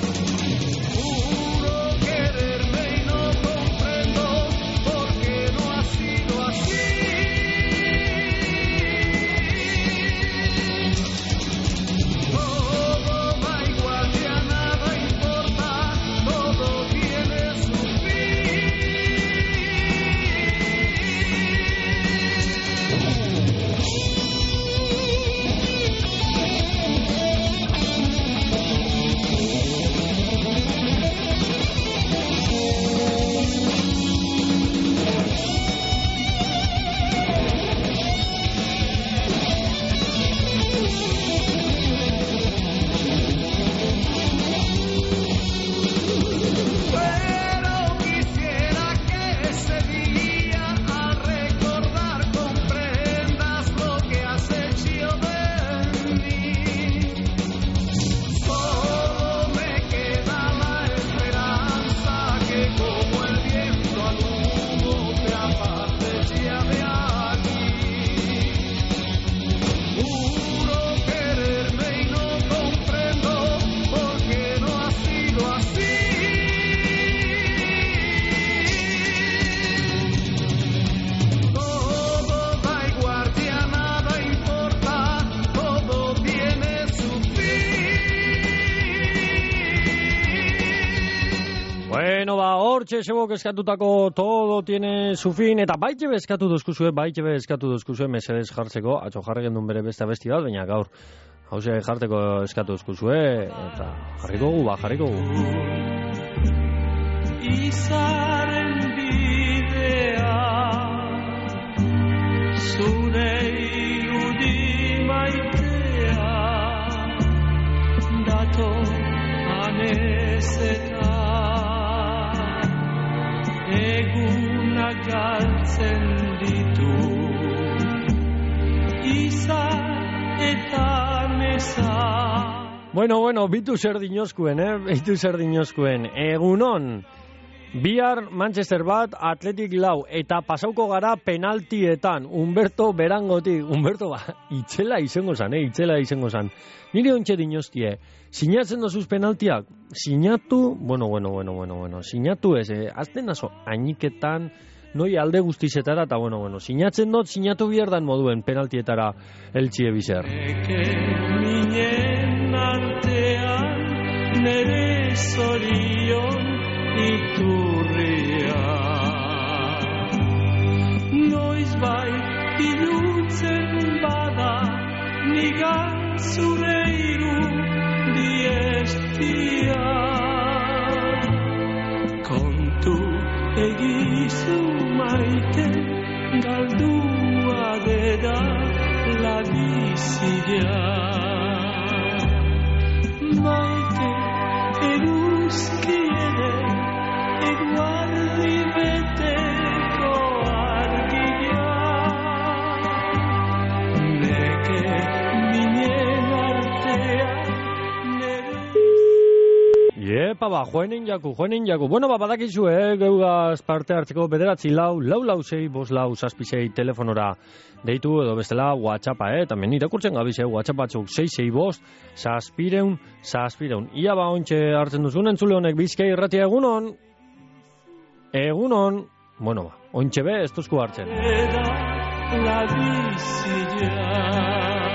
Juro quererme y no comprendo por qué no ha sido así. Hortxe sebok eskatutako todo tiene su fin, eta baitxe eskatu dozkuzue, baitxe eskatu dozkuzue mesedez jartzeko, atxo jarri gendun bere beste abesti bat, baina gaur hause jarteko eskatu dozkuzue, eta jarriko gu, ba, jarriko gu. Izaren bidea zure irudi maitea dato anezeta egunak galtzen ditu izan eta meza. Bueno, bueno, bitu zer dinozkuen, eh? Bitu zer dinozkuen. Egunon, bihar Manchester bat, Athletic lau, eta pasauko gara penaltietan, Humberto Berangotik. Humberto, ba, itxela izango zan, eh? Itxela izango zan. Nire ontxe dinoztie, sinatzen dozuz penaltiak, sinatu, bueno, bueno, bueno, bueno, bueno, sinatu ez, eh? Azten nazo, ainiketan, noi alde guztizetara, eta bueno, bueno, sinatzen dut, sinatu bierdan moduen penaltietara eltsie bizer. Eke minen artean nere zorion iturria noiz bai ilutzen bada nigan zure iru diestia kontu egizu maite galdua deda la bizia Epa ba, joanen jaku, joanen jaku. Bueno, ba, badakizu, eh, geugaz parte hartzeko bederatzi lau, lau lau zei, bos lau, zazpi zei telefonora deitu edo bestela WhatsAppa, eh, tamen irakurtzen gabiz, eh, WhatsApp batzuk sei sei bost, zazpireun, zazpireun. Ia ba, ontxe hartzen duzun entzule honek Bizkai Irratia egunon, egunon, bueno ba, ontxe be, ez duzku hartzen. La bizia.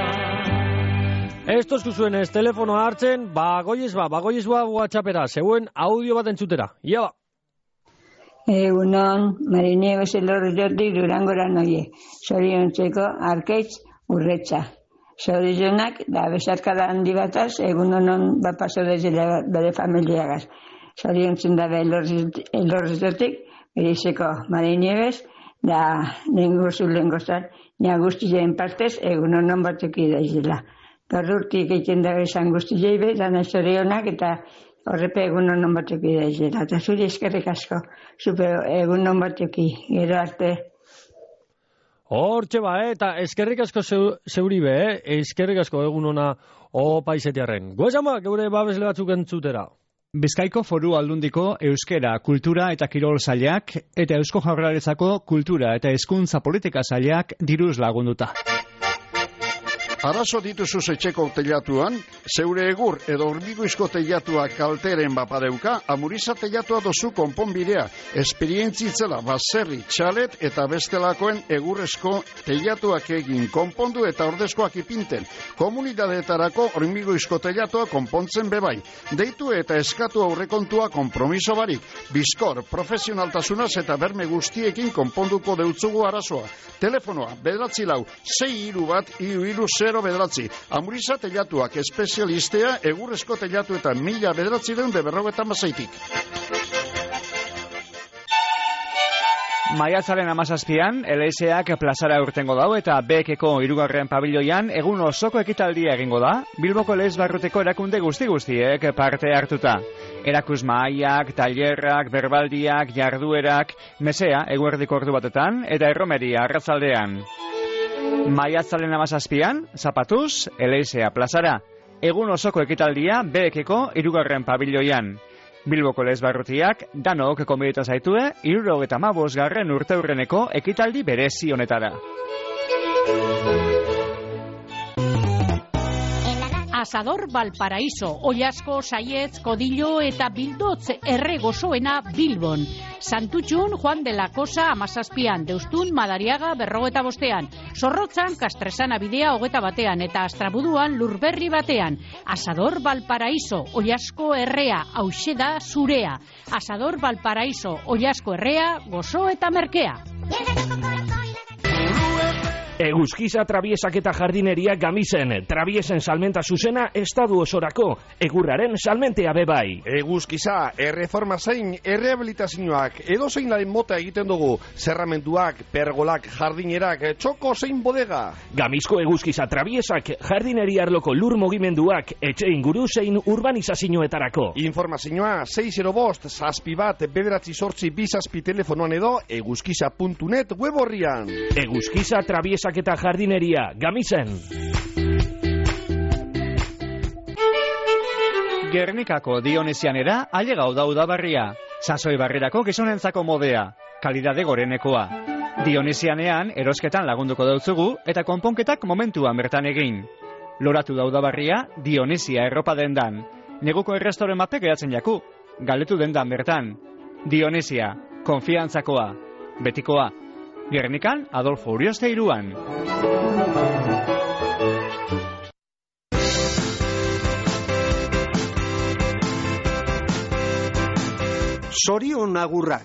Ez tozku zuen ez telefonoa hartzen, bagoiez ba, bagoiez ba WhatsAppera, zeuen audio bat entzutera. Ia ba. Egunon, Marinieves Elorriotik Durangora noie. Zoriontzeko Arkaitz Urretxa. Zorionak da besarkada handi bataz, egunon bat paso dezela bere familiagaz. Zoriontzen da Elorriotik, berizeko Marinieves, da nengozu lengozan, nia guztien partez, egunon batzuk idazela. Gaur urtik egiten dago esan guzti jaibe, dana zorionak eta horrepe egun honon batuki da izela. Eta zuri eskerrik asko, zupe egun honon batuki, gero arte. Hortxe ba, eh? Eta eskerrik asko zeuri be, eh? Eskerrik asko egun hona o paisetiarren. Goezama, geure babesle batzuk entzutera. Bizkaiko Foru Aldundiko Euskera, Kultura eta Kirol Sailak eta Eusko Jaurlaritzako Kultura eta Hezkuntza Politika Sailak diruz lagunduta. Arazo dituzu etxeko teilatuan, zeure egur edo hormigoizko teilatuak kalteren bapadeuka, Amuriza teilatua dozu konponbidea, esperientzitzela baserri, txalet eta bestelakoen egurrezko teilatuak egin konpondu eta ordezkoak ipinten. Komunidadeetarako hormigoizko teilatua konpontzen bebai. Deitu eta eskatu aurrekontua konpromiso barik. Bizkor, profesionaltasunaz eta berme guztiekin konponduko deutzugu arazoa. Telefonoa, bederatzi lau, sei hiru bat, hiru hiru zero bederatzi. Amuriza teilatuak espezialistea egurrezko teilatu eta mila bederatzi deun de berrogetan bazaitik. Maiatzaren amazazpian, L S ak plazara urtengo dau eta B K-ko hirugarren pabiloian egun osoko ekitaldia egingo da, Bilboko lez barruteko erakunde guzti-guztiek parte hartuta. Erakus mahaiak, tailerrak, berbaldiak, jarduerak, mesea eguerdiko ordu batetan eta erromeria arratzaldean. Maiatzaren amazazpian, zapatuz, L S A plazara. Egun osoko ekitaldia B K-ko hirugarren pabiloian. Bilboko lez barrutiak, danok konbidita zaitue, hirurogeita hamabost garren urteurreneko ekitaldi berezi honetara. Asador Valparaíso, Ollasko, Saietz, Kodillo eta Bildotz erre gozoena Bilbon. Santutxun, Juan de la Cosa amazazpian, Deustun, Madariaga, berrogeta bostean, Zorrotzan, Kastresana bidea hogeta batean, eta Astrabuduan, Lurberri batean. Asador Valparaíso, Ollasko errea, hauxe da zurea. Asador Valparaíso, Ollasko errea, gozo eta merkea. Eguzkiza trabiesak eta jardineria Gamisen, trabiesen salmenta zuzena estadu osorako, egurraren salmentea bebai. Eguzkiza, erreforma zein, errehabilitazioak, edo zein laren mota egiten dugu, zerramenduak, pergolak, jardinerak, txoko zein bodega. Gamizko eguzkiza trabiesak, jardineria arloko lur mogimenduak, etxe inguru zein urbanizazioetarako. Informazioa, sei zero bost, zazpi bat, bederatzi sortzi bizazpi telefonoan edo, eguzkiza puntu net web horrian. Eguzkiza trabiesak eta jardineria, Gamisen. Gernikako Dionesianera ailegau da udabarria. Sasoi barrerako gizonentzako modea, kalidade gorenekoa. Dionesianean erosketan lagunduko dautzugu eta konponketak momentuan bertan egin. Loratu da udabarria Dionesia erropa dendan. Neguko errestoren mape geratzen jaku, galetu dendan bertan. Dionesia, konfiantzakoa, betikoa. Gernikan, Adolfo Urioste iruan. Zorion agurrak.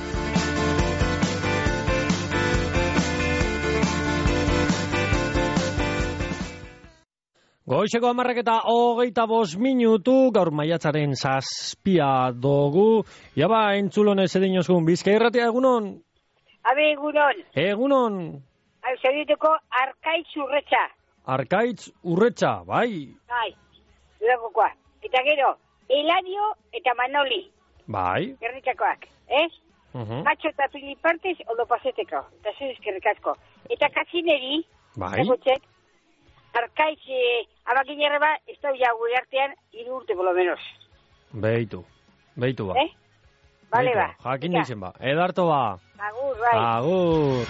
Goizeko hamarrak eta hogeita bost minutu, gaur maiatzaren zazpia dugu. Jaba, entzulonez edin oskun, Bizkai Irratia egunon? Habe, egunon. Egunon. Zaudituko Arkaitz Urretxa. Arkaitz Urretxa, bai. Bai, durakokoa. Eta gero, Eladio eta Manoli. Bai. Gerritxakoak, eh? Uh-huh. Matxo eta Filipartez ondo paseteko. Eta zer eskerrik asko. Eta Katzineri, bai. Egotxek, Arkaitz eh, abakinerra ba, ez da gure artean hiru urte, por lo menos. Beitu. Beitu ba. Eh? Bale ba. Jakin ditzen ba. Edarto ba. Agur, bai. Agur.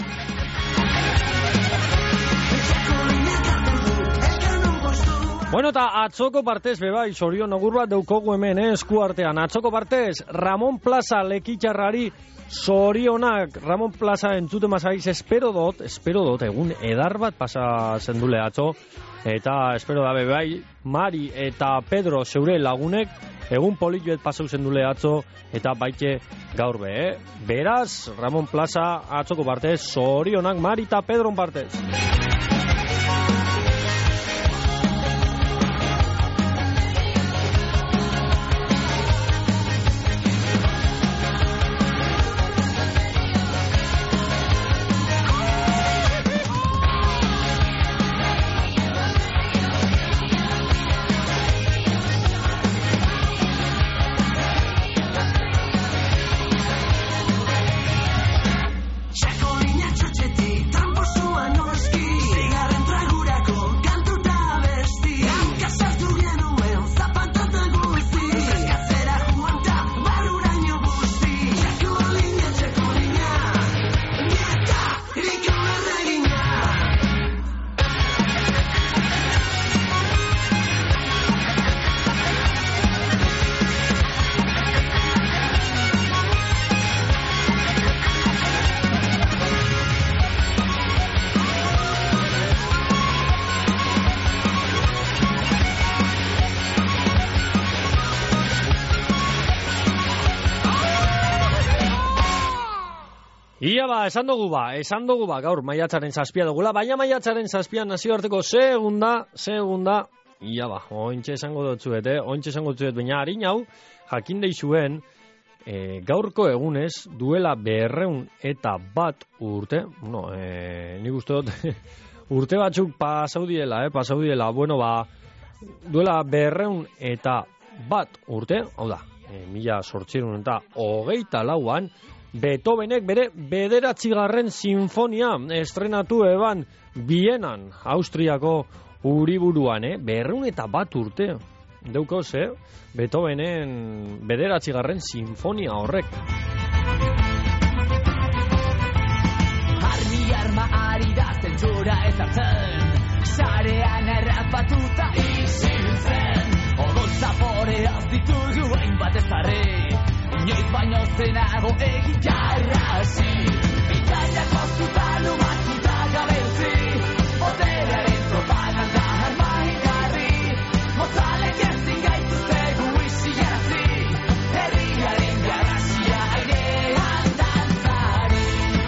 Bueno, eta atzoko partez, bebai, sorion agur bat daukogu hemen, eh, esku artean. Atzoko partez, Ramon Plaza lekitxarrari sorionak. Ramon Plaza entzute mazaiz, espero dot, espero dot, egun edar bat pasa zendule atzo. Eta espero da bebai, Mari eta Pedro zeure lagunek, egun polituet pasau zendule atzo, eta baite gaur be, eh? Beraz, Ramon Plaza atzoko partez, sorionak Mari eta Pedro partez. Ia ba, esan dugu ba, esan dugu ba, gaur maiatzaren zazpia dugula, baina maiatzaren zazpian nazioarteko segunda, segunda, ia ba, ointxe esango dutzuet, eh? Ointxe esango dutzuet, baina harin hau, jakin deizuen, e, gaurko egunez, duela berreun eta bat urte, no, e, nik uste dut, urte batzuk pasaudiela, eh, pasaudiela, bueno ba, duela berreun eta bat urte, hau da, e, mila sortxerun eta hogeita lauan, Beethovenek bere bederatzigarren sinfonia estrenatu eban Bienan, Austriako uriburuan, eh? Berreun eta bat urte. Deukoz, eh? Beethovenen bederatzigarren sinfonia horrek. Armi arma ari da zentzura ezartzen, sarean errapatuta isiltzen, odol zaporeaz ditugu hainbat ezarri. Inoiz baino zenago egin jarrazi, Italiak moztuta lumatuta gabeltzi, boteraren propaganda armaingarri, mozalek ezin gaituztegu isiarazi, herriaren garrasia airean dantzari.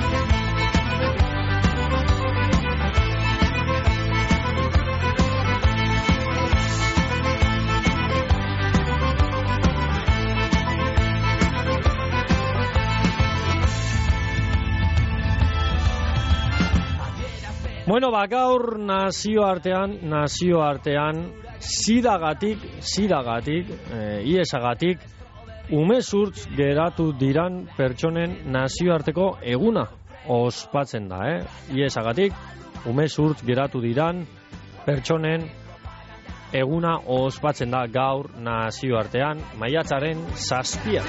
Bueno, ba, gaur nazioartean, nazioartean, sidagatik, sidagatik, e, iesagatik, umezurtz geratu diran pertsonen nazioarteko eguna ospatzen da, eh? Iesagatik, umezurtz geratu diran pertsonen eguna ospatzen da gaur nazioartean, maiatzaren zazpia.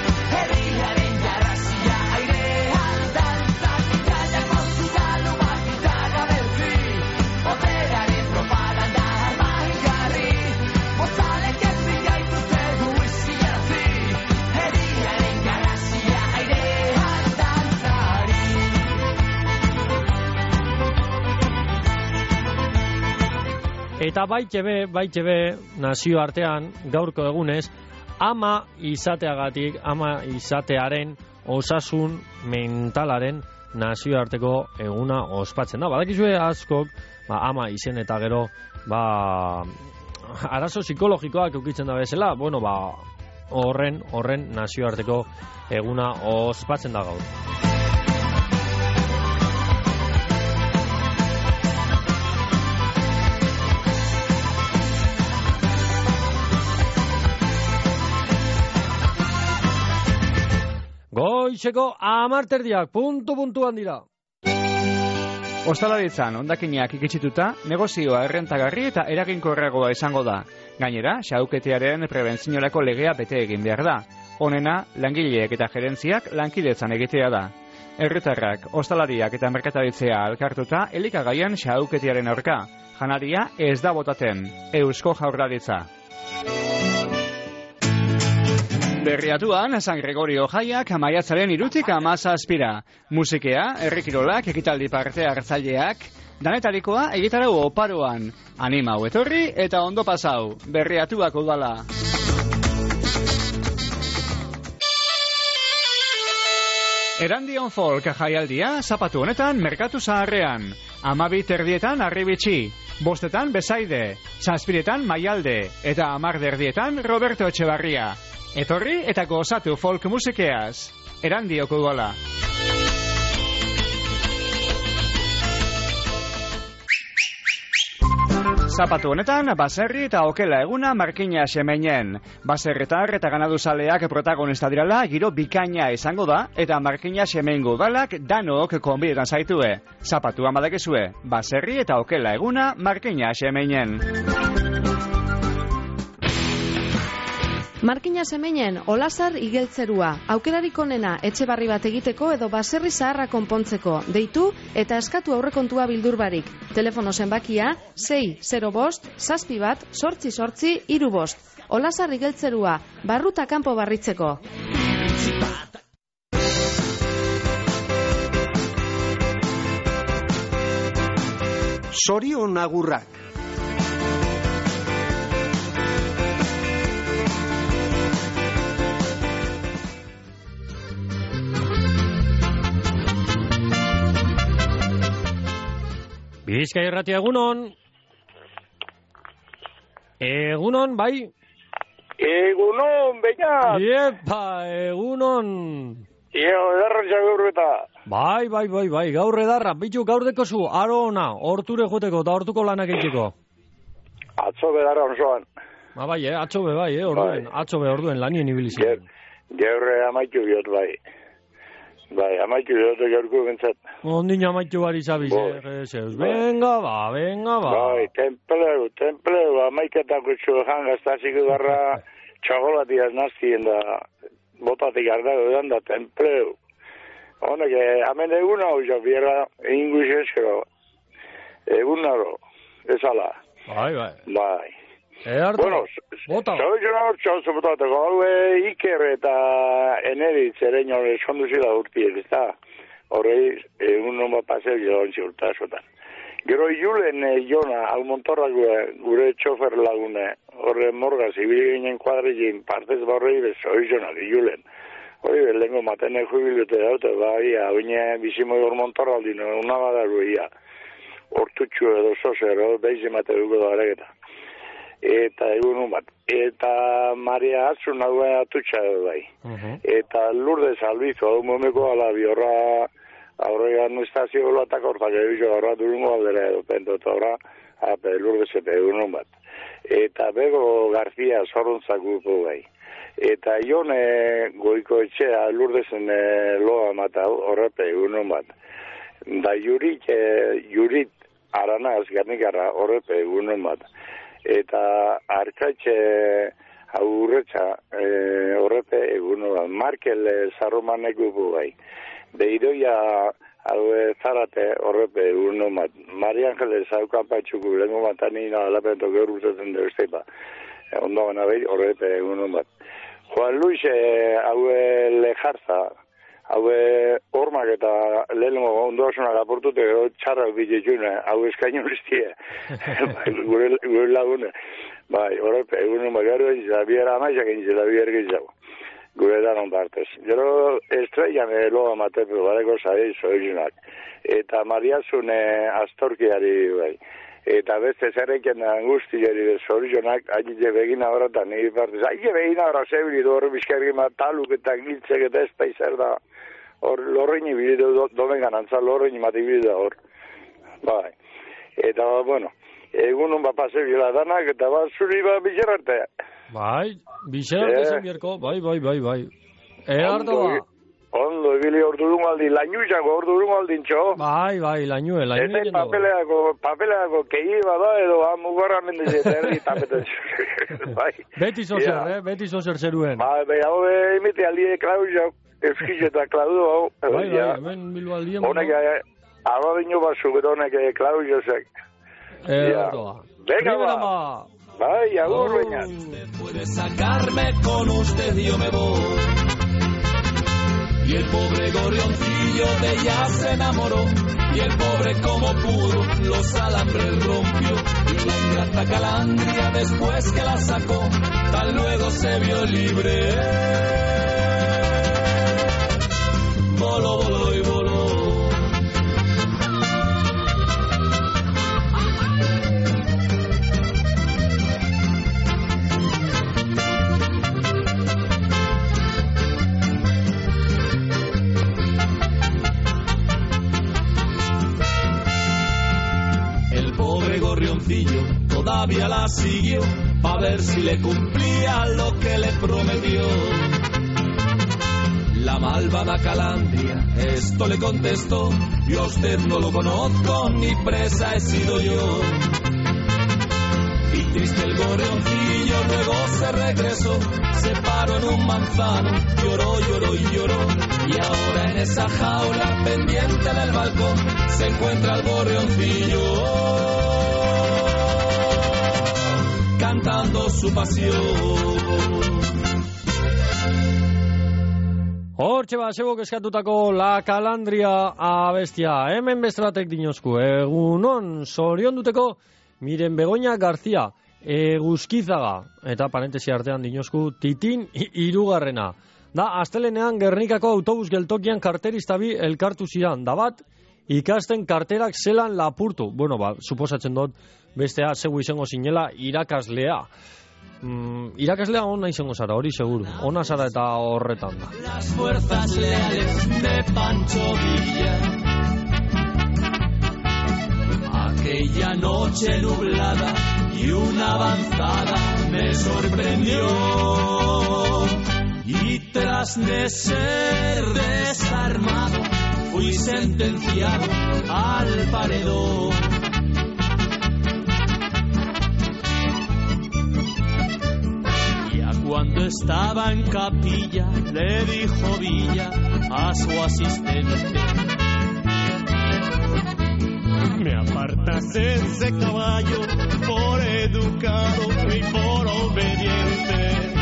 Eta baitebe, baitebe, nazioartean, gaurko egunez, ama izateagatik, ama izatearen osasun mentalaren nazioarteko eguna ospatzen da. Badakizue askok, ba, ama izen eta gero, ba, arazo psikologikoak eukitzen da bezala, bueno, ba, horren, horren nazioarteko eguna ospatzen da gaur. Goizeko amarterdiak, puntu-puntuan dira. Ostalaritzan, ondakinak ikitsituta, negozioa errentagarri eta eraginkorragoa izango da. Gainera, xauketearen prebentziorako legea bete egin behar da. Honena, langileek eta gerentziak lankidetzan egitea da. Herritarrak, ostalariak eta merkataritzea elkartuta elikagaien xauketiaren aurka. Janaria ez da botaten. Eusko Jaurlaritza. Berriatuan, San Gregorio jaiak maiatzaren irutik hamazazpira. Musikea, herrikirolak, ekitaldi parte hartzaileak, danetarikoa egitarau oparoan. Animau etorri eta ondo pasau. Berriatuak udala. Erandion folk jaialdia zapatu honetan merkatu zaharrean. Amabi terdietan arribitxi, bostetan bezaide, zazpiretan maialde, eta amar derdietan Roberto Etxebarria. Etorri eta gozatu folk musikeaz. Erandioko udala. Zapatu honetan, baserri eta okela eguna markina semeinen. Baserretar eta ganaduzaleak protagonista dirala giro bikaina izango da, eta markina semeingo udalak danok konbidetan zaitue. Zapatu amadekezue, baserri eta okela eguna markina semeinen. Markina Semeinen, Olasar igeltzerua, aukerarik onena etxe barri bat egiteko edo baserri zaharra konpontzeko. Deitu eta eskatu aurrekontua bildurbarik. Telefono zenbakia sei zero bost, zazpi bat, sortzi sortzi, hiru bost. Olasar igeltzerua, barruta kanpo barritzeko. Sorion agurrak. Bizkai irratia egunon. Egunon, bai. Egunon, beñat. Iepa, egunon. Io, edarra gaur eta. Bai, bai, bai, bai, gaur edarra. Bitu, gaur dekozu, aro ona, horture joteko eta hortuko lanak egiteko. Atzo bedarra onzoan. Ba, bai, eh, atzo be, bai, eh, orduen, bai. Atzo be, orduen, lanien ibilizien. Gaur amaitu biot, bai. Bai, amaitu biot, gaurko bentsat. Ondin amaitu bari zabiz, eh, zeus. Venga, ba, venga, ba. Bai, templeu, templeu, amaiketako txuhan gaztaziko barra txagolatiaz nazien da botatik ardago edan da templeu. Honek, hemen egun hau jo, biera inguiz eskero. Egun naro, ezala. Bai, bai. Bai. Earto, bueno, bota. Zau jona hor txauzo botateko, hau Iker eta Eneritz ere nio eskondu zila urtiek, ez da? Horrei, egun non bat paseo joan ziurta azotan. Gero Julen Jona, hau montorrak gure txofer lagune, horre morgaz, ibili ginen kuadrilin, partez borrei bezoi jona, Julen. Hori, lehenko matene jubilute daute, bai, hau ine bizimo hor montorraldi, una badaru ia. Hortutxu edo zozer, hor beizimate dugu da aregeta. Eta egun bat. Eta Maria Atzun hau atutxa edo bai. Uh-huh. Eta Lourdes Albizu, hau momeko alabi horra aurrean estazio latak hortak egizu horra durungo aldera edo pento eta horra ape Lourdes eta egun bat. Eta Bego Garzia zorrontzak gupo bai. Eta Ione goiko etxea Lourdesen loa mata horrepe egun bat. Da Jurit, Jurit Aranaz Garnikarra horrepe egun bat. Eta arkatxe aurretxa e, horrepe egun bat. Markel Zarromanek gupu bai. Beidoia hau zarate horrepe egun bat. Mari Angeles hau kapatxuku lengo matanina alapento gero urtetzen da usteipa. Ondo gana behi horrepe egun bat. Juan Luis hau lejarza, hau hormak eta lehenko ondo asunak aportute txarrak bitxetxune, hau eskaino uriztie, gure, gure lagune. Bai, horrepe, egun bat gero egin biera amaisak egin zela biera egin gure danon partez. Gero estrellan loa matepe bareko zari zoizunak. Eta Mariazun astorkiari bai. Eta beste zerreken angustiari zorizionak, agite begina horretan, nire partez. Agite begina horra zebilidu horre bizkarri taluk eta giltzek eta ez da izar da. Hor, lorreini bilidu domengan antza, lorreini mati bilidu hor. Bai. Eta, bueno, egun bat pase bila danak, eta bat zuri bat bizararte. Bai, bizararte zen bierko, bai, bai, bai, bai. Eardo ba. Ondo, ibili ordurun aldi, lainuzako ordurun aldin txo. Bai, bai, lainue, lainue. Eta papeleako, papeleako kegi bada edo amugorra mendez erdi tapetan. Bai. Beti zozer, eh? Beti zozer zeruen. Bai, bai, hau emite aldie klauzak, eskiz eta klaudu hau. Bai, bai, hemen bilbo aldien. Honek, abadino basu, gero honek klauzak. Erdoa. Venga, ba. Bai, agur, baina. Puede sacarme con usted, yo me voy. Y el pobre gorrioncillo de ella se enamoró. Y el pobre como pudo los alambres rompió. Y la ingrata calandria después que la sacó, tan luego se vio libre. Voló, voló y voló. Gorrioncillo todavía la siguió pa' ver si le cumplía lo que le prometió. La malvada calandria esto le contestó: yo a usted no lo conozco, ni presa he sido yo. Y triste el gorrioncillo luego se regresó, se paró en un manzano, lloró, lloró y lloró. Y ahora en esa jaula pendiente del balcón se encuentra el gorrioncillo cantando su pasión. Hortxe ba, sebok eskatutako La Calandria abestia. Hemen bestelatek dinozku. Egunon, zorion duteko, miren Begoña García, Eguzkizaga, eta parentesi artean dinozku, Titin Irugarrena. Da, astelenean Gernikako autobus geltokian karterista bi elkartu zidan. Da bat, ikasten karterak zelan lapurtu. Bueno, ba, suposatzen dut, bestea zegu izango zinela irakaslea. Mm, irakaslea ona izango zara, hori seguru. Ona zara eta horretan da. Las fuerzas leales de Pancho Villa. Aquella noche nublada y una avanzada me sorprendió. Y tras de ser desarmado fui sentenciado al paredón. Cuando estaba en capilla, le dijo Villa a su asistente: me apartas de ese caballo por educado y por obediente.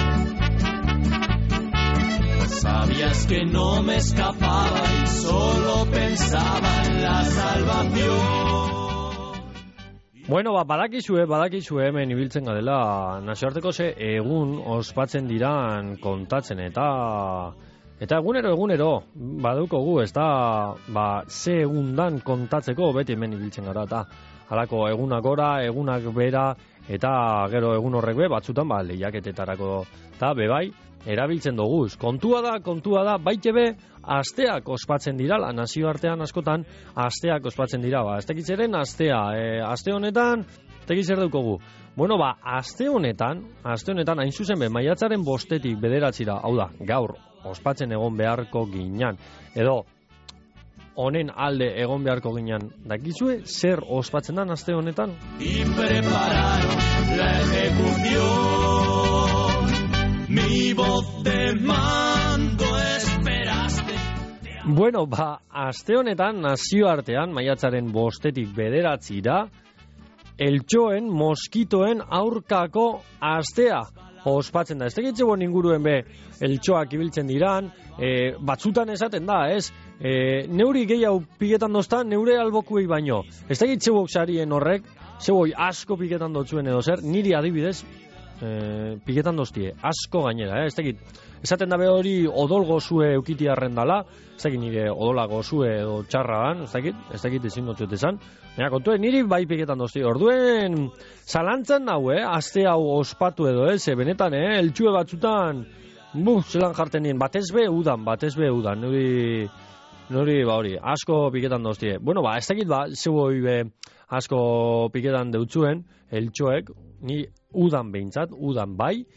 Sabías que no me escapaba y solo pensaba en la salvación. Bueno, ba, badakizue, badakizue hemen ibiltzen gadela nazioarteko ze egun ospatzen diran kontatzen eta eta egunero egunero badukogu, ez da, ba, ze egundan kontatzeko beti hemen ibiltzen gara eta halako egunak gora, egunak bera eta gero egun horrek be batzutan ba lehiaketetarako eta bebai erabiltzen dugu. Kontua da, kontua da, baite be asteak ospatzen dirala, nazioartean askotan asteak ospatzen dira, ba, estekitzeren astea, e, aste honetan, estekitzer dukogu. Bueno, ba, aste honetan, aste honetan, hain zuzen be, maiatzaren bostetik bederatzira, hau da, gaur, ospatzen egon beharko ginean, edo, honen alde egon beharko ginean, dakizue, zer ospatzen dan aste honetan? Y prepararon la ejecución. Mi voz de mando esperaste. Bueno, ba, aste honetan nazioartean maiatzaren bostetik bederatzira eltxoen, moskitoen aurkako astea ospatzen da. Ez tegitze bon inguruen be eltxoak ibiltzen diran, e, batzutan esaten da, ez? E, neuri gehiago piketan dozta, neure albokuei baino. Ez tegitze bok sarien horrek, zeboi asko piketan dotzuen edo zer, niri adibidez, E, piketan doztie, asko gainera, eh? Ez dakit, esaten dabe hori odol gozue eukitiarren dala, ez dakit nire odola gozue edo txarra dan, ez dakit, ez dakit ezin dutxut esan, baina kontue, niri bai piketan doztie, orduen zalantzan nau, eh? Aste hau ospatu edo, ez, eh? Benetan, eh? Eltxue batzutan, buf, zelan jarten dien, batez be udan, batez be udan, nuri, nuri, ba hori, asko piketan doztie. Bueno, ba, ez dakit, ba, zeboi be asko piketan deutzuen, eltxoek, ni udan behintzat, udan bai,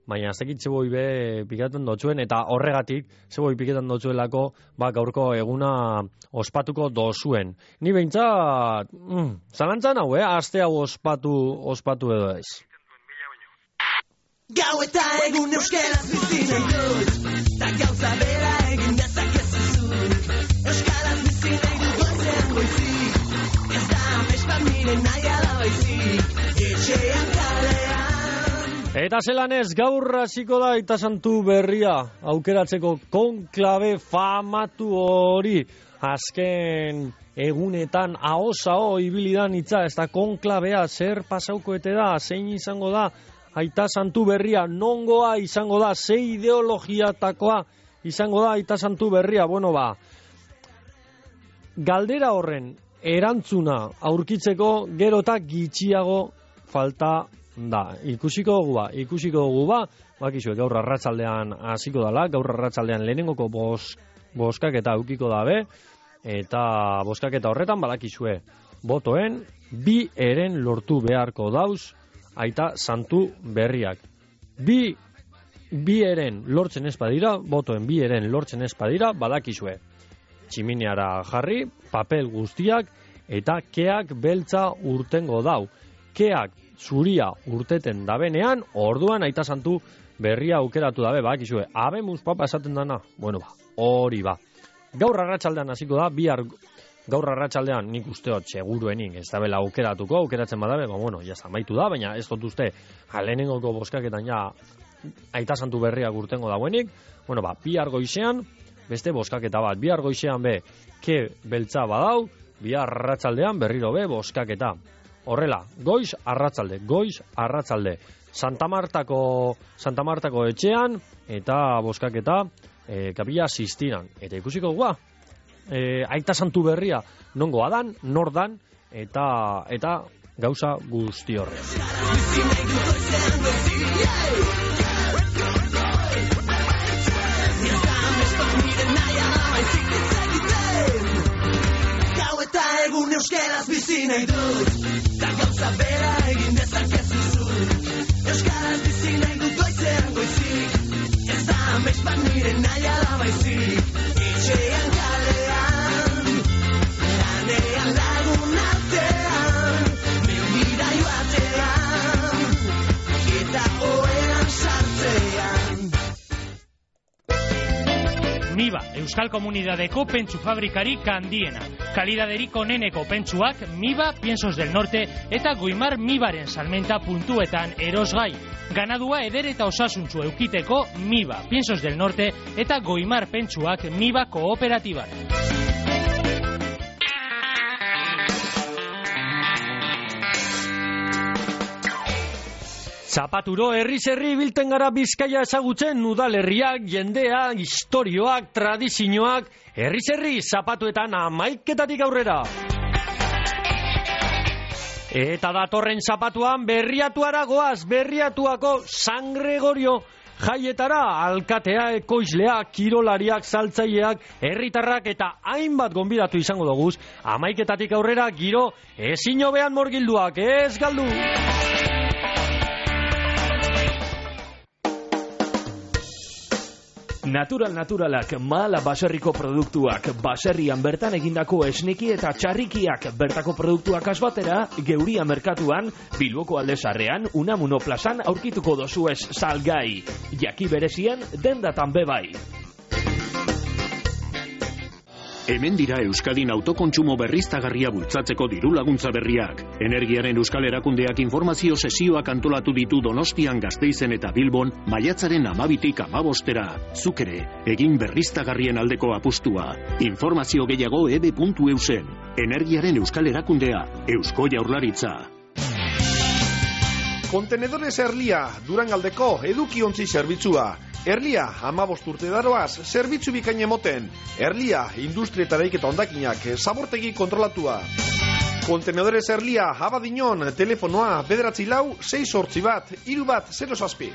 baina ez dakit zeboi be piketan dotzuen, eta horregatik zeboi piketan dotzuelako ba, gaurko eguna ospatuko dozuen. Ni behintzat, mm, zalantzan hau, eh? Aste hau ospatu, ospatu edo ez. Gau eta egun euskaraz bizi nahi dut, ta gauza bera egin dezakezu zu. Euskaraz bizi nahi dut goizean goizik, ez da amespa miren nahi ala baizik, etxean kalean. Eta zelan ez, gaur hasiko da Aita Santu berria aukeratzeko konklabe famatu hori. Azken egunetan ahos-aho ibilidan hitza, ez da konklabea zer pasaukoete da, zein izango da Aita Santu berria, nongoa izango da, ze ideologiatakoa izango da Aita Santu berria. Bueno ba, galdera horren erantzuna aurkitzeko gero eta gitxiago falta da. Ikusiko dugu ba, ikusiko dugu ba, bakizue gaur arratsaldean hasiko dala, gaur arratsaldean lehenengoko bos, boskak eta aukiko dabe, eta boskak eta horretan badakizue botoen bi eren lortu beharko dauz Aita Santu berriak. Bi, bi eren lortzen ez badira, botoen bi eren lortzen ez badira, badakizue. Tximineara jarri, papel guztiak, eta keak beltza urtengo dau. Keak zuria urteten dabenean, orduan Aita Santu berria aukeratu dabe, badakizue. Abemus papa esaten dana, bueno ba, hori ba. Gaur arratsaldean hasiko da, bihar gaur arratsaldean nik usteot seguruenik ez dabela aukeratuko, aukeratzen badabe, ba, bueno, ja amaitu da, baina ez dut uste lehenengoko boskaketan ja Aita Santu berriak urtengo dauenik. Bueno, ba, bihar goizean, beste boskaketa bat, bihar goizean be, ke beltza badau, bihar arratsaldean berriro be boskaketa. Horrela, goiz arratsalde, goiz arratsalde. Santa Martako, Santa Martako etxean, eta boskaketa e, Kapilla Sistinan. Eta ikusiko gua, E, Aita Santu berria nongo adan, nordan, eta eta gauza guzti horre. Gau eta egun euskaraz bizi nahi dut, ta gauza bera egin dezakezu zu. Euskaraz bizi nahi dut goizean goizik, ez da amespan nire nahi ala baizik, etxean kalean, lanean lagun artean, mengira joatean, eta oeran sartzean. Miba, Euskal Komunidadeko pentsu fabrikarik handiena. Kalidaderik oneneko pentsuak Miba, Piensos del Norte eta Goimar Mibaren salmenta puntuetan erosgai. Ganadua eder eta osasuntzu eukiteko Miba, Piensos del Norte eta Goimar pentsuak Miba kooperatiban. Zapaturo herriz herri bilten gara Bizkaia ezagutzen udalerriak, jendea, istorioak, tradizioak, herriz herri zapatuetan amaiketatik aurrera. Eta datorren zapatuan berriatuara goaz, berriatuako San Gregorio jaietara, alkatea, ekoizlea, kirolariak, saltzaileak, herritarrak eta hainbat gonbidatu izango doguz, amaiketatik aurrera giro ezin hobean morgilduak, ez galdu! Natural naturalak, Mahala baserriko produktuak, baserrian bertan egindako esneki eta txarrikiak, bertako produktuak asbatera, Geuria merkatuan, Bilboko Alde Zaharrean, Unamuno plazan aurkituko dozuez salgai. Jaki berezian, dendatan bebai. Hemen dira Euskadin autokontsumo berriztagarria bultzatzeko diru laguntza berriak. Energiaren Euskal Erakundeak informazio sesioak antolatu ditu Donostian, Gasteizen eta Bilbon, maiatzaren hamabitik hamabostera. Zuk ere, egin berriztagarrien aldeko apustua. Informazio gehiago ebe puntu eusen. Energiaren Euskal Erakundea, Eusko Jaurlaritza. Kontenedores Erlia, Durangaldeko edukiontzi zerbitzua. Erlia, hamabost urte daroaz, zerbitzu bikain emoten. Erlia, industria eta eraiketa hondakinak, zabortegi kontrolatua. Kontenedores Erlia, Abadiñon, telefonoa, bederatzi lau, sei sortzi bat, hiru bat, zero zazpi.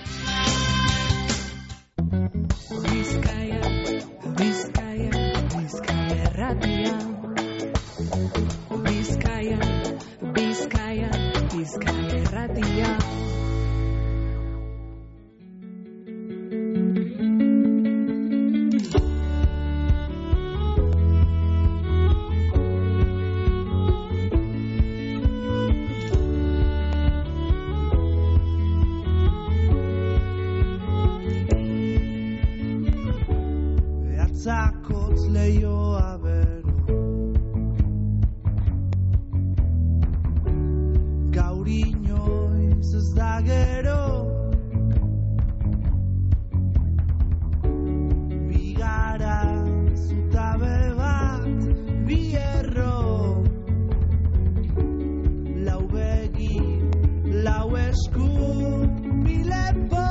Bizkaia, Bizkaia, Bizkaia erratia. Bizkaia, Bizkaia, Bizkaia erratia. zakotz leioa bero. Gaur inoiz ez da gero, bigara zutabe bat, bi erro, lau begi, lau esku, bi lepo.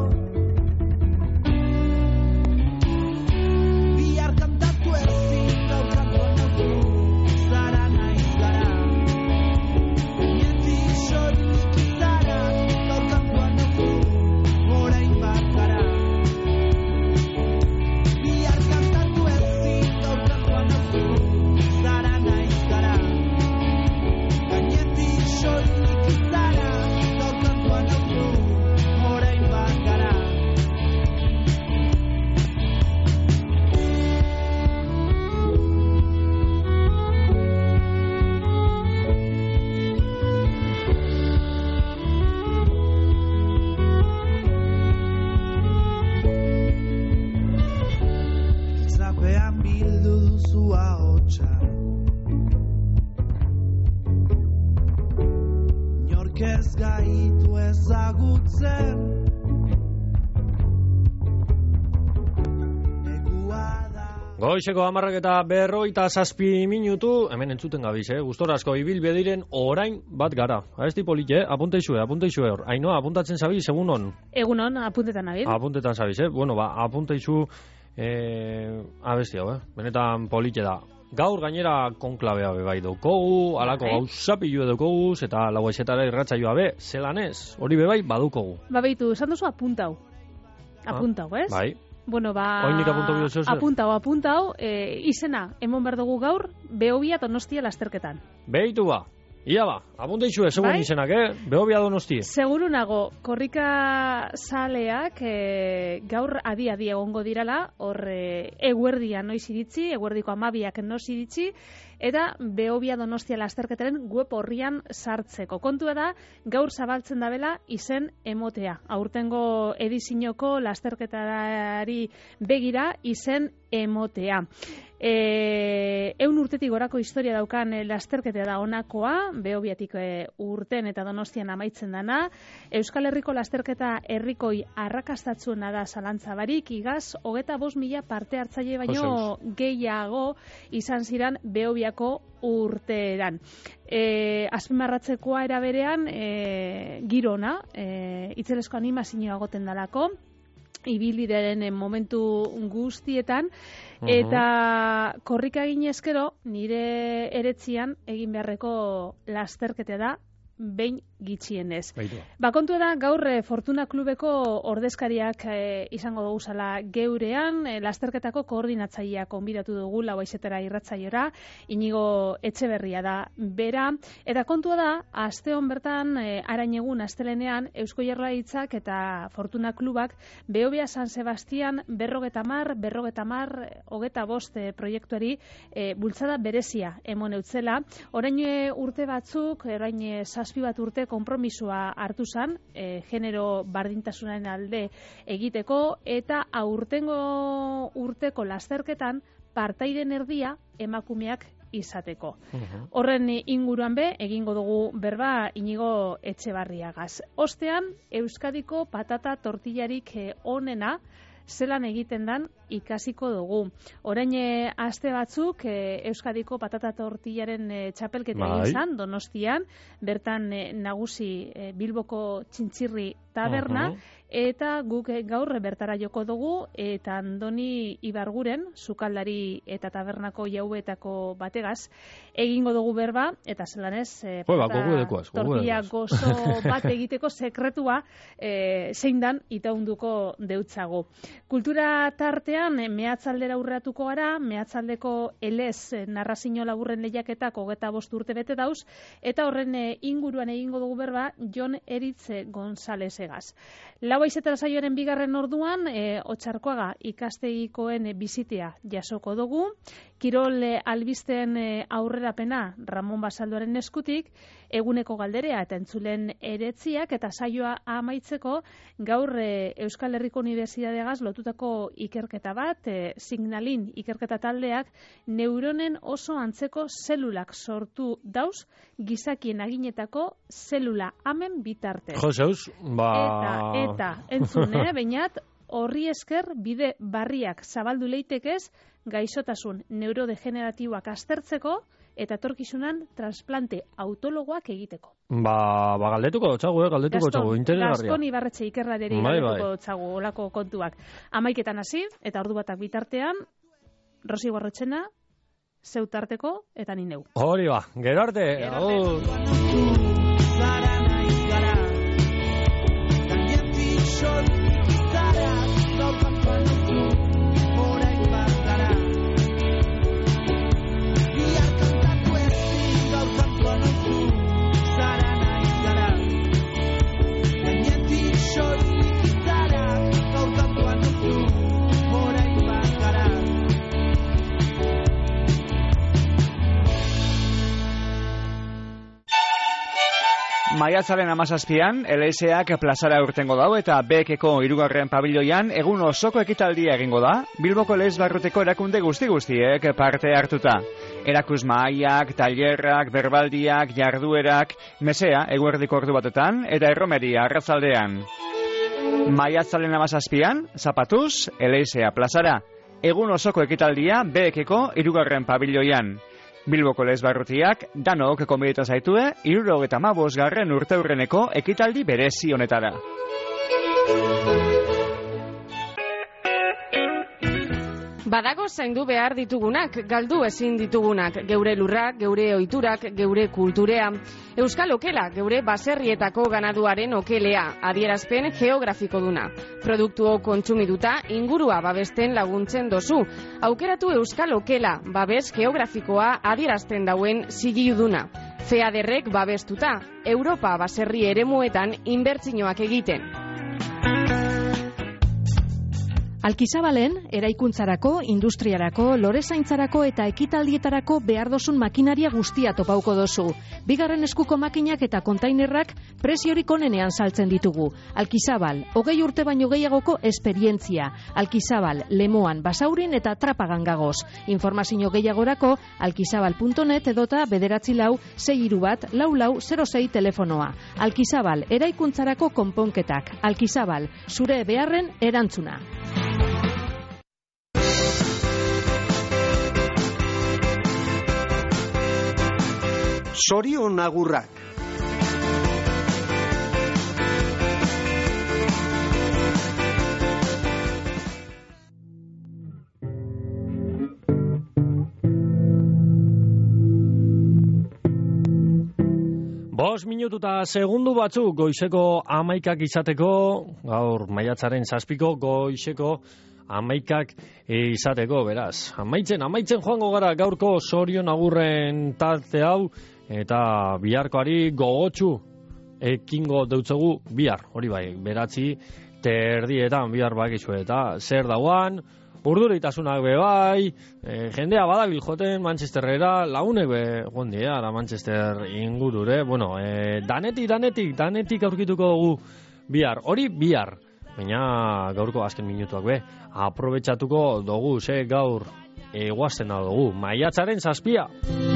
Bihar kantatu ezin gaukatu nauzu, zara naiz gara. Gainetik soilik izara, gaukatu nauzu, orain bat gara. Bihar kantatu ezin gaukatu nauzu, zara naiz gara. Gainetik soilik izara, gaukatu nauzu, orain bat gara. Zapean bildu duzu ahotsa, inork ez gaitu ezagutzen. Goizeko hamarrak eta berroita zazpi minutu, hemen entzuten gabiz, eh? Gustorazko ibilbide diren orain bat gara. Abesti polite, eh? Apunta izue, apunta izue hor. Ainoa, apuntatzen zabiz, egunon? Egunon, apuntetan nabil. Apuntetan zabiz, eh? Bueno, ba, apunta izu eh, abesti hau, eh? Benetan polite da. Gaur gainera konklabea be bai daukogu, alako Bai. gauzapilu daukogu, eta lau esetara irratsaioa be, zelan ez, hori be bai badukogu. Ba, behitu, esan duzu apuntau. Apuntau, ez? Bai. Bueno, ba... Oinik apuntau bideo zer? Apuntau, apuntau, e, izena, emon behar dugu gaur, Behobia Donostia lasterketan. Behitu ba, ia ba, apunta izue, segun Bai? izenak, eh? Behobia Donosti. Seguru nago, korrika zaleak e, gaur adi-adi egongo dirala, hor e, eguerdia noiz iritzi, eguerdiko amabiak noiz iritzi, eta Behobia Donostia lasterketaren web horrian sartzeko. Kontua da, gaur zabaltzen dabela izen emotea. Aurtengo edizinoko lasterketari begira izen emotea. E, eun urtetik gorako historia daukan e, lasterketea da honakoa, Behobiatik e, urten eta Donostian amaitzen dana. Euskal Herriko lasterketa herrikoi arrakastatzuena da zalantza barik, igaz, hogeta bost mila parte hartzaile baino gehiago izan ziran Behobiako urteeran. E, azpimarratzekoa era berean, e, girona, e, itzelesko animazioa goten dalako, ibilbidearen momentu guztietan, eta korrika egin ezkero, nire eretzian egin beharreko lasterkete da, behin gitxienez. Ba, kontua da, gaur e, Fortuna Klubeko ordezkariak e, izango dugu zala geurean, e, lasterketako koordinatzaileak konbidatu dugu lau aizetera irratzaiora, Inigo Etxeberria da bera, eta kontua da, asteon bertan, e, arainegun astelenean, Eusko Jaurlaritzak eta Fortuna Klubak Behobia San Sebastian berrogeta mar, berrogeta mar, hogeta bost e, proiektuari e, bultzada berezia emon eutzela. Orain e, urte batzuk, orain e, zazpi bat urte konpromisoa hartu zan, e, genero bardintasunaren alde egiteko, eta aurtengo urteko lasterketan partairen erdia emakumeak izateko. Horren inguruan be, egingo dugu berba Inigo Etxebarriagaz. Ostean, Euskadiko patata tortillarik eh, onena, zelan egiten dan ikasiko dugu. Orain e, aste batzuk e, Euskadiko patata tortillaren e, txapelketa egin zan, Donostian, bertan e, nagusi e, Bilboko Txintxirri taberna, uh -huh. eta guk e, gaur bertara joko dugu, eta Andoni Ibarguren, sukaldari eta tabernako jauetako bategaz, egingo dugu berba, eta zelan ez, e, patata tortilla gozo bat egiteko sekretua e, zein dan itaunduko deutzago. Kultura tartean, mehatzaldera urratuko gara, mehatzaldeko elez narrazio laburren lehiaketak hogeta bost urte bete dauz, eta horren inguruan egingo dugu berba Jon Eritze González gaztegaz. Lau aizetara saioaren bigarren orduan, e, Otxarkoaga ikastegikoen e, bizitea jasoko dugu. Kirol e, albisteen e, aurrerapena Ramon Basaldoaren eskutik, eguneko galderea eta entzulen eretziak eta saioa amaitzeko gaur e, Euskal Herriko Unibertsitategaz lotutako ikerketa bat, e, Signalin ikerketa taldeak neuronen oso antzeko zelulak sortu dauz gizakien aginetako zelula amen bitarte. Joseus, ba... Eta, eta, entzune, bainat, horri esker bide barriak zabaldu leitekez gaixotasun neurodegeneratiboak aztertzeko eta etorkizunan transplante autologoak egiteko. Ba, ba galdetuko dutxagu, eh? galdetuko dutxagu, interesgarria. Gaston Ibarretxe ikerrareri bai, galdetuko bai. dutxagu olako kontuak. Amaiketan hasi, eta ordu batak bitartean, Rosi Guarrotxena, zeutarteko, eta ni neu. Hori ba, gero arte. Gero arte. Zara naiz gara, gainetik soilik zara, gaur kantuan duzu, orain bat gara. Bihar kantatu ezin, gaur kantuan duzu, zara naiz gara. Gainetik soilik zara, gaur kantuan duzu, orain bat gara. Maiatzaren amazazpian, L S ak plazara urtengo dau eta B K-ko hirugarren pabiloian egun osoko ekitaldia egingo da, Bilboko lez barruteko erakunde guzti-guztiek parte hartuta. Erakus mahaiak, tailerrak, berbaldiak, jarduerak, mesea eguerdiko ordu batetan eta erromeria arratzaldean. Maiatzaren amazazpian, zapatuz, L S A plazara. Egun osoko ekitaldia B K-ko hirugarren pabiloian. Bilboko lez barrutiak, danok konbidatu zaitue, hirurogeita hamabost garren urteurreneko ekitaldi berezi honetara. Badago zaindu behar ditugunak, galdu ezin ditugunak, geure lurrak, geure ohiturak, geure kulturea. Euskal okela, geure baserrietako ganaduaren okelea, adierazpen geografiko duna. Produktuo kontsumiduta, ingurua babesten laguntzen dozu. Aukeratu Euskal okela, babes geografikoa adierazten dauen zigiluduna. Feaderrek babestuta, Europa baserri eremuetan inbertsioak egiten. Alkizabalen, eraikuntzarako, industriarako, lorezaintzarako eta ekitaldietarako behar dozun makinaria guztia topauko dozu. Bigarren eskuko makinak eta kontainerrak preziorik onenean saltzen ditugu. Alkizabal, hogei urte baino gehiagoko esperientzia. Alkizabal, Lemoan, Basaurin eta Trapagan gagoz. Informazio gehiagorako alkizabal puntu net edota bederatzi lau, sei hiru bat, lau lau, zero sei telefonoa. Alkizabal, eraikuntzarako konponketak. Alkizabal, zure beharren erantzuna. Sorion agurrak. Bost minututa segundu batzuk goizeko amaikak izateko, gaur maiatzaren zazpiko goizeko amaikak izateko, beraz. Amaitzen, amaitzen joango gara gaurko Sorion agurren tarte hau, eta biharkoari gogotsu ekingo deutzegu bihar, hori bai, beratzi terdietan bihar bakizu eta zer dauan, urduritasunak be bai, e, jendea badabil joten Manchesterrera, launek be gondia, ara Manchester ingurure, bueno, e, danetik, danetik, danetik aurkituko dugu bihar, hori bihar, baina gaurko azken minutuak be, aprobetxatuko dugu, ze gaur eguazten da dugu, maiatzaren zazpia.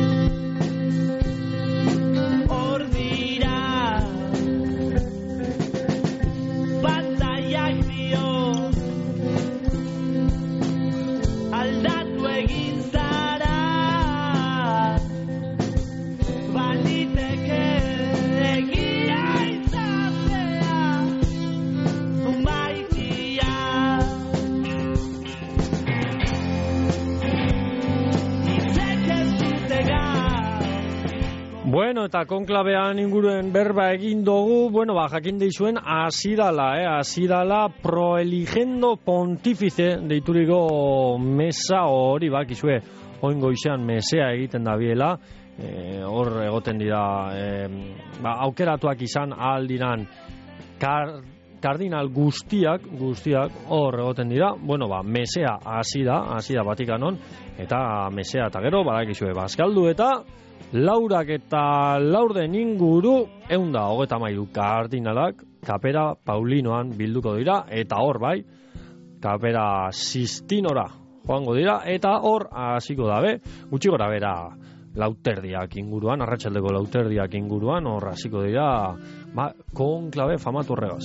Bueno, eta konklabean inguruen berba egin dugu, bueno, ba, jakin deizuen, azidala, eh, azidala proeligendo pontifice deituriko mesa hori, bakizue, oingo izan mesea egiten da biela, eh, hor egoten dira, eh, ba, aukeratuak izan aldiran kar, kardinal guztiak, guztiak hor egoten dira. Bueno, ba, mesea hasi da, hasi da Vatikanon, eta mesea eta gero, badakizue, bazkaldu eta laurak eta laurden inguru, eunda hogeta mairu kardinalak, kapera Paulinoan bilduko dira, eta hor bai, kapera Sistinora joango dira, eta hor hasiko dabe, gutxi gora bera, lauterdiak inguruan, arratsaldeko lauterdiak inguruan, hor hasiko dira, ba, konklabe famatu horregaz.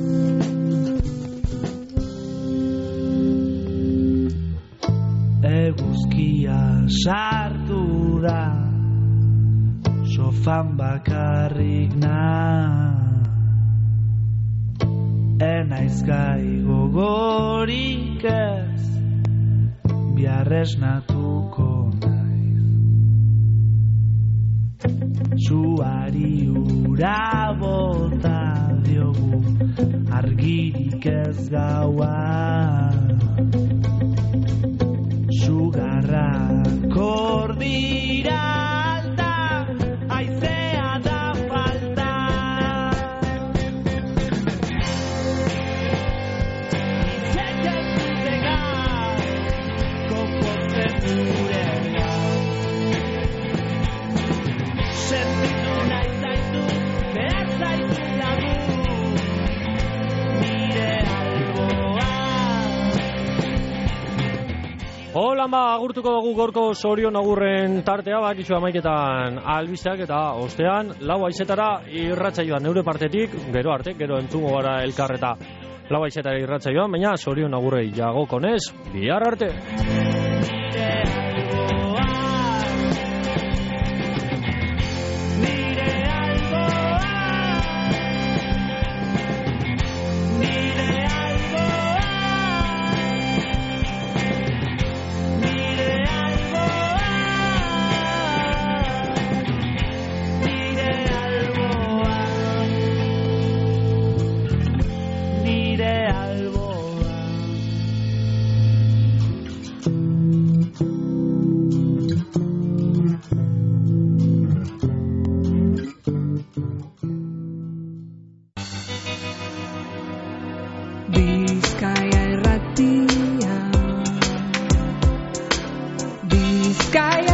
Eguzkia sartu da, sofan bakarrik na, enaiz gai gogorik ez, biarrez natuko zuari ura bota diogu argirik ez gaua sugarrak ordira alta aizea da falta izete zutega konpotzen gurela sentitu nahi zaitu, behar zaitu lagu, nire alboa. Hola, ba, agurtuko dugu gorko Sorion agurren tartea, bakizu amaiketan albisteak eta ostean, lau aizetara irratsaioan neure partetik, gero arte, gero entzungo gara elkarreta lau aizetara irratsaioan, baina Sorion agurrei jagokonez, bihar arte. Bizkaia irratia Bizkaia